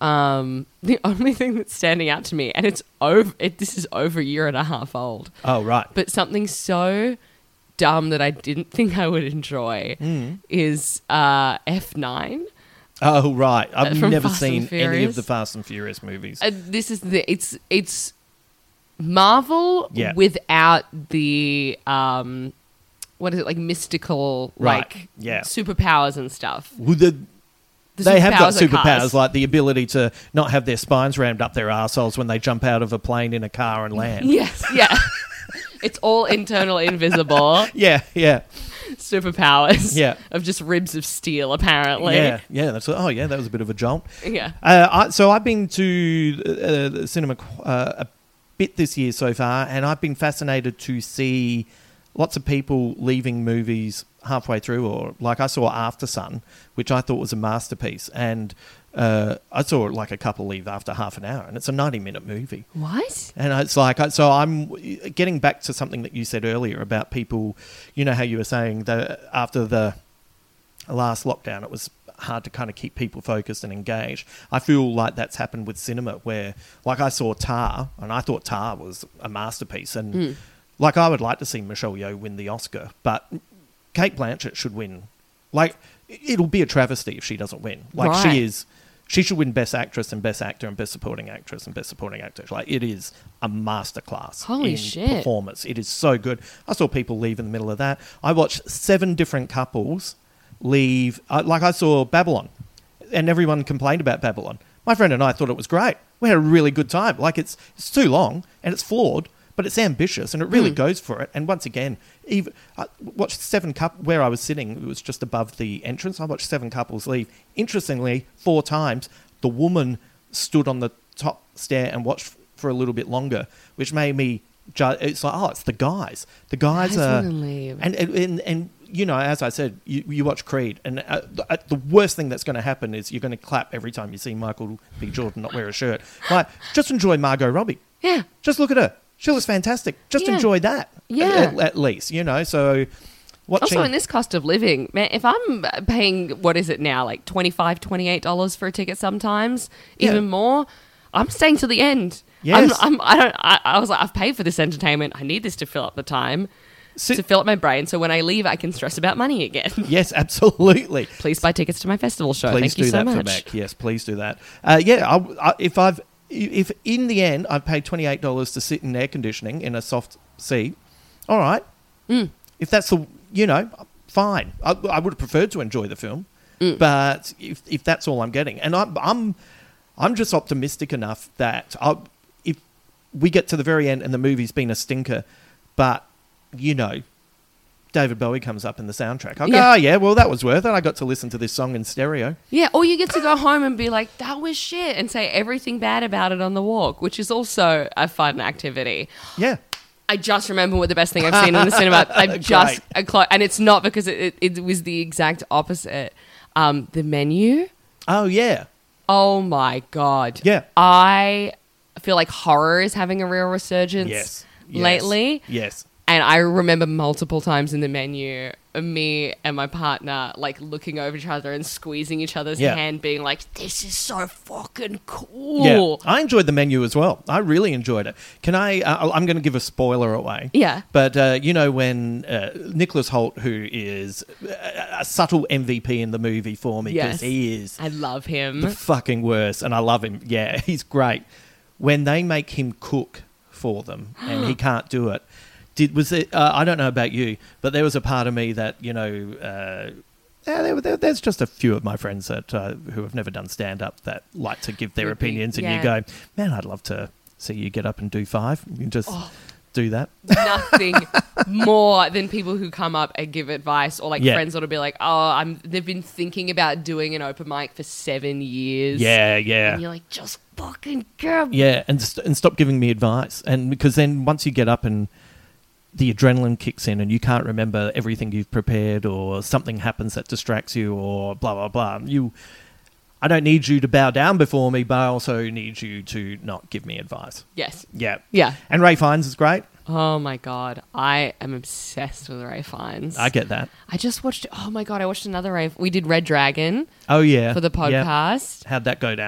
Um, the only thing that's standing out to me, and it's over. It, this is over a year and a half old. Oh, right. But something so dumb that I didn't think I would enjoy Mm. is uh, F nine. Oh, right. I've From never Fast and seen any of Furious. the Fast and Furious movies. Uh, this is the it's it's Marvel Yeah. without the um, what is it like mystical Right. like Yeah. superpowers and stuff. Well, the, The they have got superpowers are superpowers, cars. like the ability to not have their spines rammed up their arseholes when they jump out of a plane in a car and land. Yes, yeah. It's all internal, invisible Yeah, yeah. superpowers. Yeah. Of just ribs of steel, apparently. Yeah, yeah. That's oh yeah, that was a bit of a jolt. Yeah. Uh, I, so I've been to uh, the cinema uh, a bit this year so far, and I've been fascinated to see lots of people leaving movies halfway through, or like I saw After Sun, which I thought was a masterpiece, and uh, I saw like a couple leave after half an hour, and it's a ninety-minute movie. What? And it's like, so I'm getting back to something that you said earlier about people, you know, how you were saying that after the last lockdown, it was hard to kind of keep people focused and engaged. I feel like that's happened with cinema where, like I saw Tar, and I thought Tar was a masterpiece. And Mm. like I would like to see Michelle Yeoh win the Oscar, but Kate Blanchett should win. Like, it'll be a travesty if she doesn't win. Like, Right. she is... She should win Best Actress and Best Actor and Best Supporting Actress and Best Supporting Actor. Like, it is a masterclass Holy in shit. performance. It is so good. I saw people leave in the middle of that. I watched seven different couples leave. Uh, like, I saw Babylon, and everyone complained about Babylon. My friend and I thought it was great. We had a really good time. Like, it's it's too long, and it's flawed, but it's ambitious, and it really Mm. goes for it. And once again, even I watched seven coup where I was sitting. It was just above the entrance. I watched seven couples leave. Interestingly, four times the woman stood on the top stair and watched f- for a little bit longer, which made me. Ju- it's like, oh, it's the guys. The guys Guys are, wanna leave. and and, and and you know, as I said, you, you watch Creed, and uh, the, uh, the worst thing that's going to happen is you're going to clap every time you see Michael B. Jordan not wear a shirt. Like, just enjoy Margot Robbie. Yeah. Just look at her. She looks fantastic. Just Yeah. enjoy that. Yeah. At, at least, you know. So, watching. Also, in this cost of living, man, if I'm paying, what is it now, like twenty-five dollars, twenty-eight dollars for a ticket sometimes, Yeah. even more, I'm staying to the end. Yes. I'm, I'm, I don't. I, I was like, I've paid for this entertainment. I need this to fill up the time, Si- to fill up my brain. So when I leave, I can stress about money again. Yes, absolutely. Please buy tickets to my festival show. Please Thank do you so that much. for Mac. Yes, please do that. Uh, yeah, I, I, if I've if in the end I've paid twenty-eight dollars to sit in air conditioning in a soft seat, all right. Mm. If that's the, you know, fine. I, I would have preferred to enjoy the film, Mm. but if if that's all I'm getting, and I'm I'm I'm just optimistic enough that I, if we get to the very end and the movie's been a stinker, but you know, David Bowie comes up in the soundtrack. I go, Yeah. oh yeah, well that was worth it. I got to listen to this song in stereo. Yeah, or you get to go home and be like, that was shit, and say everything bad about it on the walk, which is also a fun activity. Yeah. I just remember what the best thing I've seen in the cinema. I've just, I clo- and it's not because it, it, it was the exact opposite. Um, the Menu. Oh yeah. Oh my God. Yeah. I feel like horror is having a real resurgence Yes. Yes. lately. Yes. And I remember multiple times in the Menu, me and my partner like looking over each other and squeezing each other's Yeah. hand, being like, "This is so fucking Yeah, cool." I enjoyed the Menu as well. I really enjoyed it. Can I? Uh, I'm going to give a spoiler away. Yeah. But uh, you know when uh, Nicholas Hoult, who is a, a subtle M V P in the movie for me, because Yes. he is I love him. the fucking worst, and I love him. Yeah, he's great. When they make him cook for them and he can't do it, did was it? Uh, I don't know about you, but there was a part of me that you know. Uh, yeah, there, there, there's just a few of my friends that uh, who have never done stand up that like to give their Would be- opinions, and yeah. you go, "Man, I'd love to see you get up and do five. You just Oh. do that." Nothing more than people who come up and give advice, or like Yeah. friends that'll be like, "Oh, I'm." They've been thinking about doing an open mic for seven years. Yeah, yeah. And you're like, just fucking go. Yeah, and st- and stop giving me advice. And because then once you get up and the adrenaline kicks in and you can't remember everything you've prepared, or something happens that distracts you, or blah blah blah. You, I don't need you to bow down before me, but I also need you to not give me advice. Yes. Yeah, Yeah. And Ray Fiennes is great. Oh my God, I am obsessed with Ray Fiennes. I get that. I just watched. Oh my God, I watched another Ray. We did Red Dragon Oh yeah, for the Yeah. podcast. How'd that go down?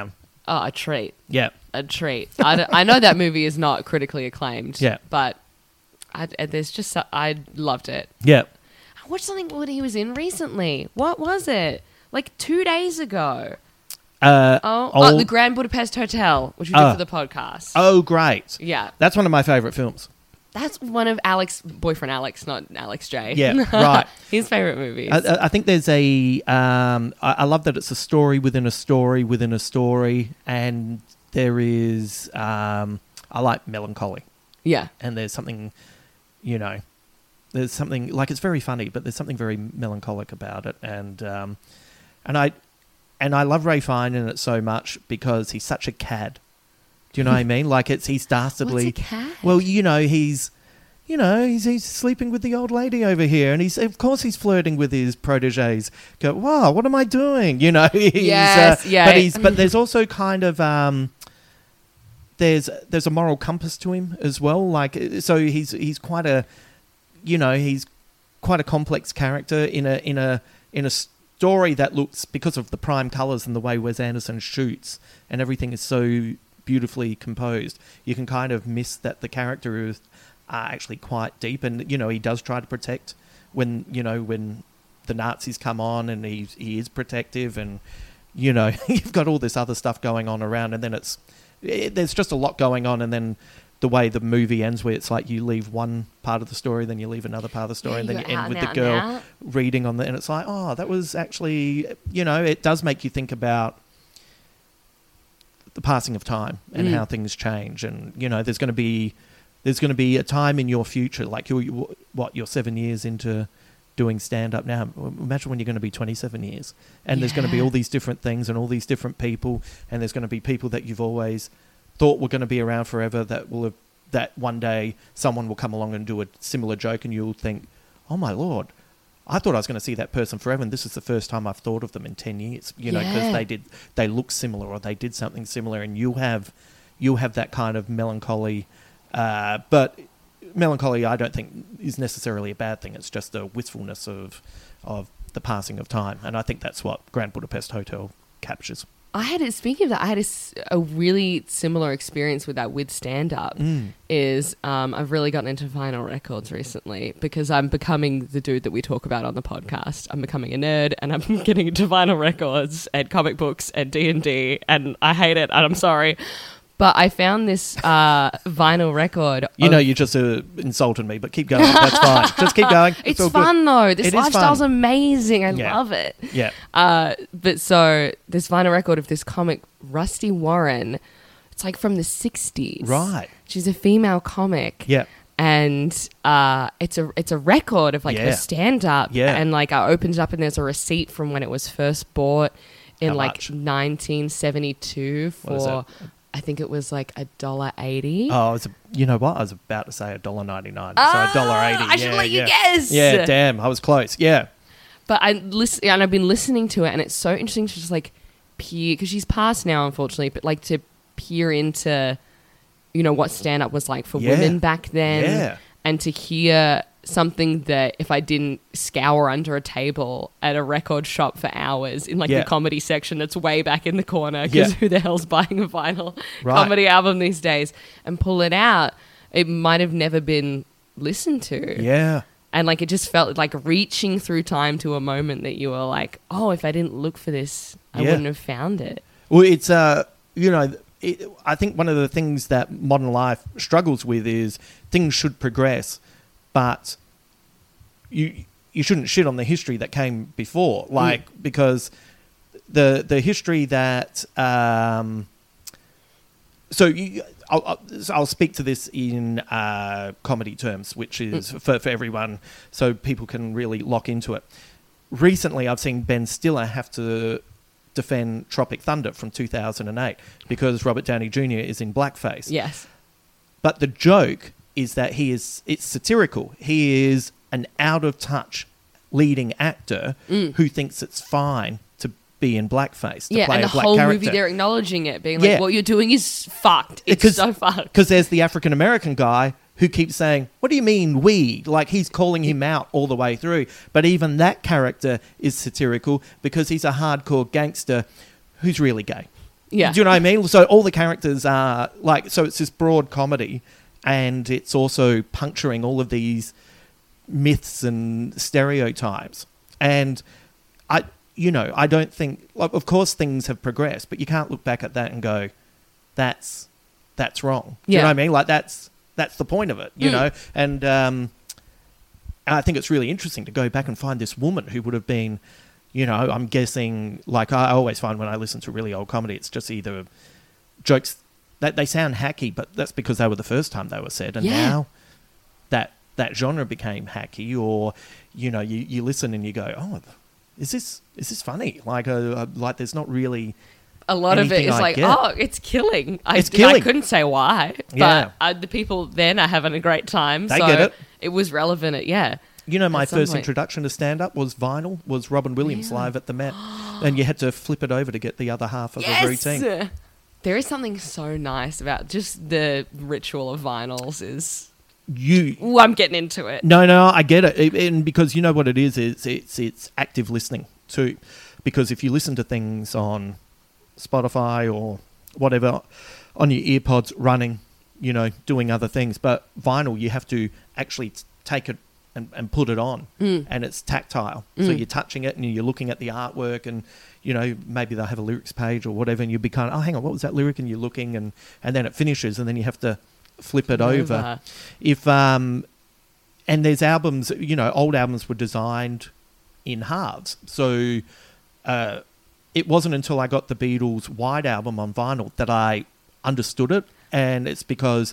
Oh, a treat. Yeah. A treat. I, d- I know that movie is not critically acclaimed. Yeah. But I, there's just... So, I loved it. Yeah. I watched something what he was in recently. What was it? Like two days ago. Uh, Oh, old- oh the Grand Budapest Hotel, which we did Oh. for the podcast. Oh, great. Yeah. That's one of my favourite films. That's one of Alex, boyfriend Alex, not Alex J. Yeah, right. His favourite movies. I, I- I think there's a... Um, I, I love that it's a story within a story within a story, and there is... Um, I like melancholy. yeah. And there's something, you know... There's something... Like, it's very funny, but there's something very melancholic about it. And um, and I and I love Ray Fiennes in it so much because he's such a cad. Do you know what I mean? Like, it's he's dastardly... What's a cad? Well, you know, he's... You know, he's he's sleeping with the old lady over here, and he's of course he's flirting with his proteges. Go, wow, what am I doing? You know, he's, Yes, uh, yeah. But he's but there's also kind of um, there's there's a moral compass to him as well. Like, so he's he's quite a, you know, he's quite a complex character in a in a in a story that looks, because of the prime colours and the way Wes Anderson shoots and everything is so beautifully composed. You can kind of miss that the character is. Are actually quite deep, and you know he does try to protect when you know when the Nazis come on, and he he is protective, and you know you've got all this other stuff going on around, and then it's it, there's just a lot going on, and then the way the movie ends, where it's like you leave one part of the story, then you leave another part of the story, Yeah, and you then you go out end with and the out girl and out. reading on the, and it's like, oh, that was actually, you know, it does make you think about the passing of time and Mm. how things change, and you know there's going to be. There's going to be a time in your future, like you're, you what, you're seven years into doing stand-up now. Imagine when you're going to be twenty-seven years. And there's going to be Yeah. all these different things and all these different people. And there's going to be people that you've always thought were going to be around forever that will have, that one day someone will come along and do a similar joke and you'll think, oh my Lord, I thought I was going to see that person forever, and this is the first time I've thought of them in ten years, you know, because Yeah. they did, they look similar or they did something similar, and you'll have, you'll have that kind of melancholy. Uh, but melancholy, I don't think, is necessarily a bad thing. It's just a wistfulness of of the passing of time, and I think that's what Grand Budapest Hotel captures. I had a, speaking of that, I had a, s- a really similar experience with that with stand up. Mm. Is um, I've really gotten into vinyl records recently because I'm becoming the dude that we talk about on the podcast. I'm becoming a nerd, and I'm getting into vinyl records and comic books and D and D, and I hate it, and I'm sorry. But I found this uh, vinyl record. You of- know, you just uh, insulted me, but keep going. That's fine. Just keep going. It's all good. fun though. This It is lifestyle's fun. amazing. I Yeah. love it. Yeah. Uh, but so this vinyl record of this comic, Rusty Warren, it's like from the sixties. Right. She's a female comic. Yeah. And uh, it's a it's a record of like Yeah. her stand up. Yeah. And like I opened it up and there's a receipt from when it was first bought in How like much? nineteen seventy-two What is for that? I think it was like a dollar eighty. Oh, I was, you know what? I was about to say a dollar ninety-nine, Ah, so a dollar eighty. I should yeah, let you yeah. guess. Yeah, damn, I was close. Yeah, But I listen, and I've been listening to it, and it's so interesting to just like peer, because she's passed now, unfortunately, but like to peer into, you know, what stand up was like for Yeah. women back then, Yeah. and to hear something that if I didn't scour under a table at a record shop for hours in like Yeah. the comedy section that's way back in the corner, because Yeah. who the hell's buying a vinyl Right. comedy album these days, and pull it out, it might have never been listened to. yeah, And like it just felt like reaching through time to a moment that you were like, oh, if I didn't look for this, I Yeah. wouldn't have found it. Well, it's uh, you know, it, I think one of the things that modern life struggles with is things should progress, but you you shouldn't shit on the history that came before, like because the the history that um. So you, I'll, I'll, so I'll speak to this in uh, comedy terms, which is for, for everyone, so people can really lock into it. Recently, I've seen Ben Stiller have to defend Tropic Thunder from two thousand eight because Robert Downey Junior is in blackface. Yes. But the joke is that he is, it's satirical. He is an out-of-touch leading actor who thinks it's fine to be in blackface, to Yeah, play and a the black whole character. movie they're acknowledging it, being like, Yeah. what you're doing is fucked. It's Because- so fucked. Because there's the African American guy who keeps saying, what do you mean we? Like he's calling him out all the way through. But even that character is satirical because he's a hardcore gangster who's really gay. Yeah. Do you know what I mean? So all the characters are like, so it's this broad comedy, and it's also puncturing all of these myths and stereotypes. And I, you know, I don't think, like, of course things have progressed, but you can't look back at that and go, that's, that's wrong. Do you Yeah. know what I mean? Like that's, that's the point of it, you Mm. know? And, um, I think it's really interesting to go back and find this woman who would have been, you know, I'm guessing, like I always find when I listen to really old comedy, it's just either jokes that they sound hacky, but that's because they were the first time they were said. And Yeah. now that that genre became hacky, or, you know, you, you listen and you go, oh, is this is this funny? Like, uh, like there's not really A lot of it anything is I like, get. oh, it's killing. I, It's I killing. couldn't say why, but Yeah. uh, the people then are having a great time. They so get it. It was relevant. At, yeah. You know, my At some first point. introduction to stand-up was vinyl, was Robin Williams live at the Met. And you had to flip it over to get the other half of Yes! the routine. There is something so nice about just the ritual of vinyls is... You Ooh, I'm getting into it. No, no, I get it. it. And because you know what it is, it's, it's, it's active listening too. Because if you listen to things on Spotify or whatever, on your earpods running, you know, doing other things. But vinyl, you have to actually t- take it and, and put it on. Mm. And it's tactile. So you're touching it and you're looking at the artwork, and, you know, maybe they'll have a lyrics page or whatever, and you'll be kind of, oh, hang on, what was that lyric? And you're looking, and, and then it finishes, and then you have to flip it over. Over. If um, and there's albums, you know, old albums were designed in halves. So uh, it wasn't until I got the Beatles' White Album on vinyl that I understood it. And it's because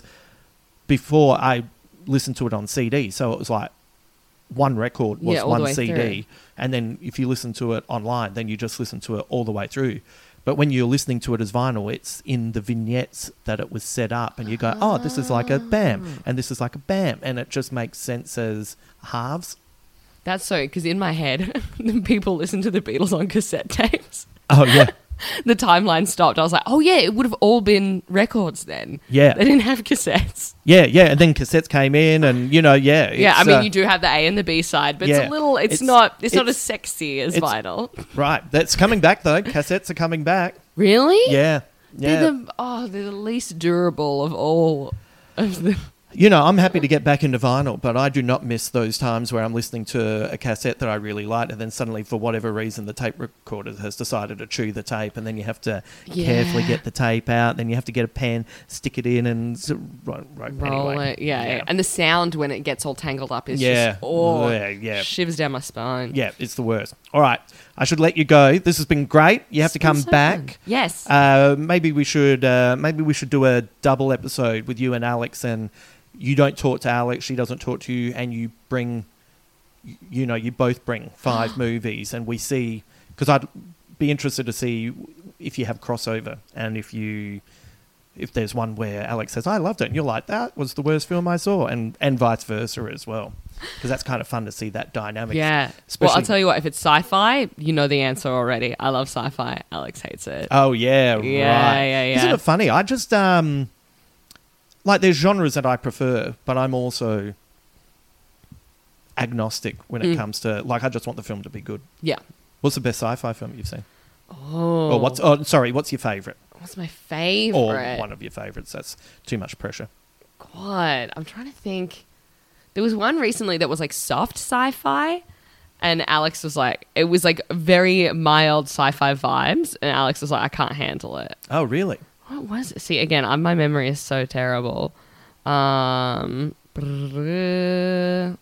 before I listened to it on C D, so it was like one record was Yeah, all the one way C D. through. And then if you listen to it online, then you just listen to it all the way through. But when you're listening to it as vinyl, it's in the vignettes that it was set up, and you go, oh, this is like a bam, and this is like a bam, and it just makes sense as halves. That's so... Because in my head, people listen to the Beatles on cassette tapes. Oh, yeah. The timeline stopped. I was like, oh, yeah, it would have all been records then. Yeah. They didn't have cassettes. Yeah, yeah, and then cassettes came in, and, you know, yeah. Yeah, I it's, mean, uh, you do have the A and the B side, but it's yeah. a little... It's, It's- not It's, not it's- as sexy as it's- vinyl. Right, that's coming back, though. Cassettes are coming back. Really? Yeah, yeah. They're the, oh, they're the least durable of all of the... You know, I'm happy to get back into vinyl, but I do not miss those times where I'm listening to a cassette that I really like, and then suddenly, for whatever reason, the tape recorder has decided to chew the tape, and then you have to Yeah. carefully get the tape out, then you have to get a pen, stick it in, and s- right, right, Roll anyway. it, yeah, yeah. And the sound when it gets all tangled up is Yeah. just, oh, Yeah, yeah. shivers down my spine. Yeah, it's the worst. All right, I should let you go. This has been great. You have to It's been come so back. fun. Yes. Uh, maybe we should. Uh, maybe we should do a double episode with you and Alex, and you don't talk to Alex, she doesn't talk to you, and you bring, y- you know, you both bring five movies, and we see, because I'd be interested to see if you have crossover, and if you, if there's one where Alex says, I loved it, and you're like, that was the worst film I saw, and, and vice versa as well, because that's kind of fun to see that dynamic. Yeah. Especially, Well, I'll tell you what, if it's sci-fi, you know the answer already. I love sci-fi. Alex hates it. Oh, yeah, Yeah, right. yeah, Isn't yeah. it funny? I just, um, like, there's genres that I prefer, but I'm also agnostic when it Mm. comes to, like, I just want the film to be good. Yeah. What's the best sci-fi film you've seen? Oh. Or what's, oh, sorry, what's your favourite? What's my favorite? Or one of your favourites. That's too much pressure. God, I'm trying to think. There was one recently that was like soft sci-fi, and Alex was like, it was like very mild sci-fi vibes, and Alex was like, I can't handle it. Oh, really? What was it? See, again, I, my memory is so terrible. Um, brrrr.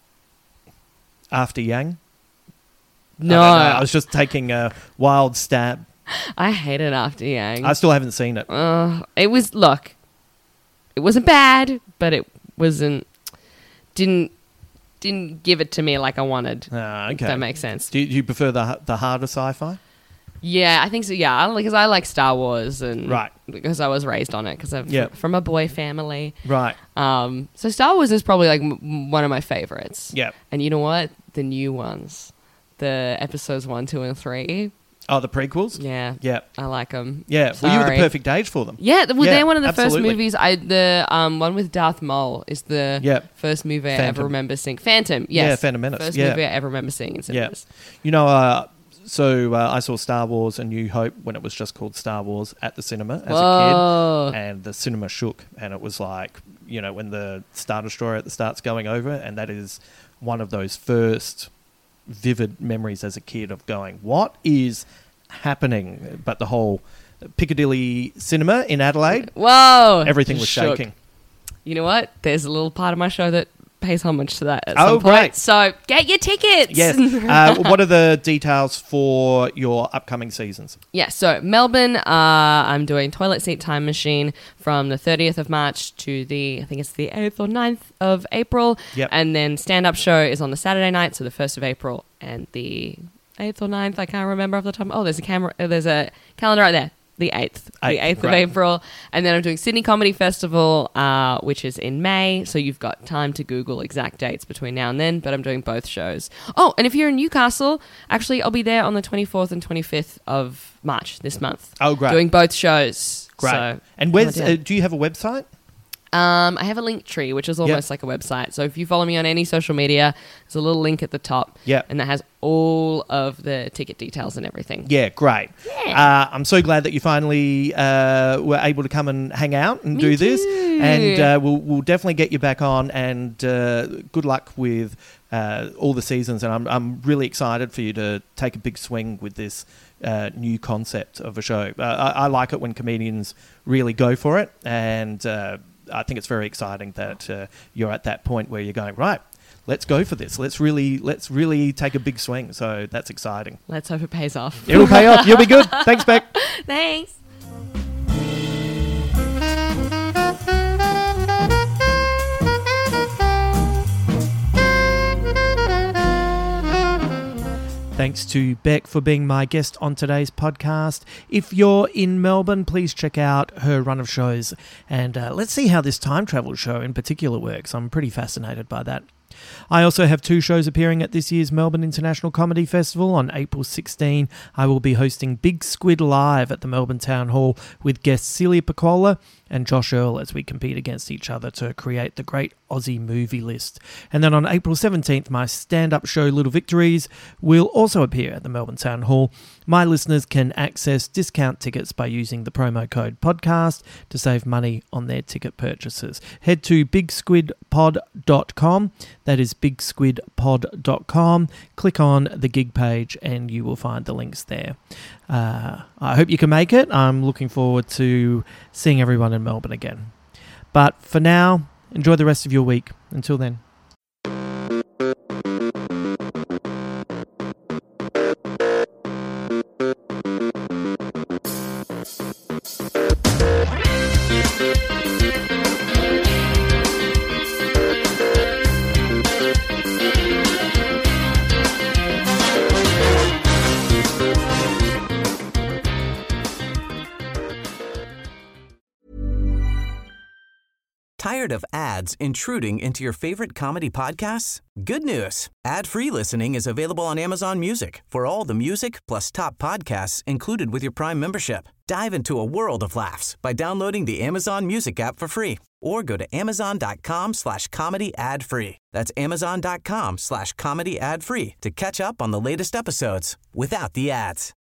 After Yang? no, I, don't know. I was just taking a wild stab. I hated After Yang. I still haven't seen it. Uh, it was look, it wasn't bad, but it wasn't didn't didn't give it to me like I wanted. Ah, If okay. that makes sense. Do you, do you prefer the the harder sci-fi? Yeah, I think so. Yeah, because I like Star Wars, and Right. because I was raised on it, because I'm Yeah. fr- from a boy family. Right. Um, so Star Wars is probably like m- one of my favorites. Yeah. And you know what? The new ones, the episodes one, two, and three. Oh, the prequels? Yeah, Yeah. I like them. Yeah. Well, you were the Sorry. perfect age for them. Yeah, th- well, Yeah, they're one of the absolutely. first movies. I the um one with Darth Maul is the Yep. first movie I Phantom. ever remember seeing. Phantom, yes, Yeah, Phantom Menace, First yeah. movie I ever remember seeing in Yeah. cinemas. You know, uh, So uh, I saw Star Wars: A New Hope when it was just called Star Wars at the cinema as Whoa. a kid, and the cinema shook, and it was like, you know, when the Star Destroyer at the start's going over, and that is one of those first vivid memories as a kid of going, what is happening? But the whole Piccadilly Cinema in Adelaide, Whoa. everything was Shook. shaking. You know what? There's a little part of my show that pays homage to that at Oh, some point. great. So get your tickets. Yes. Uh, what are the details for your upcoming seasons? Yeah, so Melbourne, uh, I'm doing Toilet Seat Time Machine from the thirtieth of March to the, I think it's the eighth or ninth of April. Yep. And then stand-up show is on the Saturday night, so the first of April, and the eighth or ninth, I can't remember off the top. Oh, there's a camera, uh, there's a calendar right there. The eighth, the eighth of great. April. And then I'm doing Sydney Comedy Festival, uh, which is in May. So you've got time to Google exact dates between now and then, but I'm doing both shows. Oh, and if you're in Newcastle, actually, I'll be there on the twenty-fourth and twenty-fifth of March this month. Oh, great. Doing both shows. Great. So, and where's, oh, dear. uh, do you have a website? Um, I have a link tree, which is almost Yep. like a website. So if you follow me on any social media, there's a little link at the top. Yep. And that has all of the ticket details and everything. Yeah, great. Yeah. Uh, I'm so glad that you finally uh, were able to come and hang out and Me do this. too. And uh, we'll, we'll definitely get you back on. And uh, good luck with uh, all the seasons. And I'm, I'm really excited for you to take a big swing with this uh, new concept of a show. Uh, I, I like it when comedians really go for it. And uh, I think it's very exciting that uh, you're at that point where you're going, right, let's go for this. Let's really, let's really take a big swing. So that's exciting. Let's hope it pays off. It'll pay off. You'll be good. Thanks, Beck. Thanks. Thanks to Beck for being my guest on today's podcast. If you're in Melbourne, please check out her run of shows. And uh, let's see how this time travel show in particular works. I'm pretty fascinated by that. I also have two shows appearing at this year's Melbourne International Comedy Festival. On April sixteenth, I will be hosting Big Squid Live at the Melbourne Town Hall with guests Celia Piccola and Josh Earl as we compete against each other to create the great Aussie movie list. And then on April seventeenth, my stand-up show Little Victories will also appear at the Melbourne Town Hall. My listeners can access discount tickets by using the promo code podcast to save money on their ticket purchases. Head to big squid pod dot com. That is big squid pod dot com. Click on the gig page and you will find the links there. Uh, I hope you can make it. I'm looking forward to seeing everyone in Melbourne again. But for now, enjoy the rest of your week. Until then. Tired of ads intruding into your favorite comedy podcasts? Good news. Ad-free listening is available on Amazon Music for all the music plus top podcasts included with your Prime membership. Dive into a world of laughs by downloading the Amazon Music app for free or go to amazon.com slash comedy ad free. That's amazon.com slash comedy ad free to catch up on the latest episodes without the ads.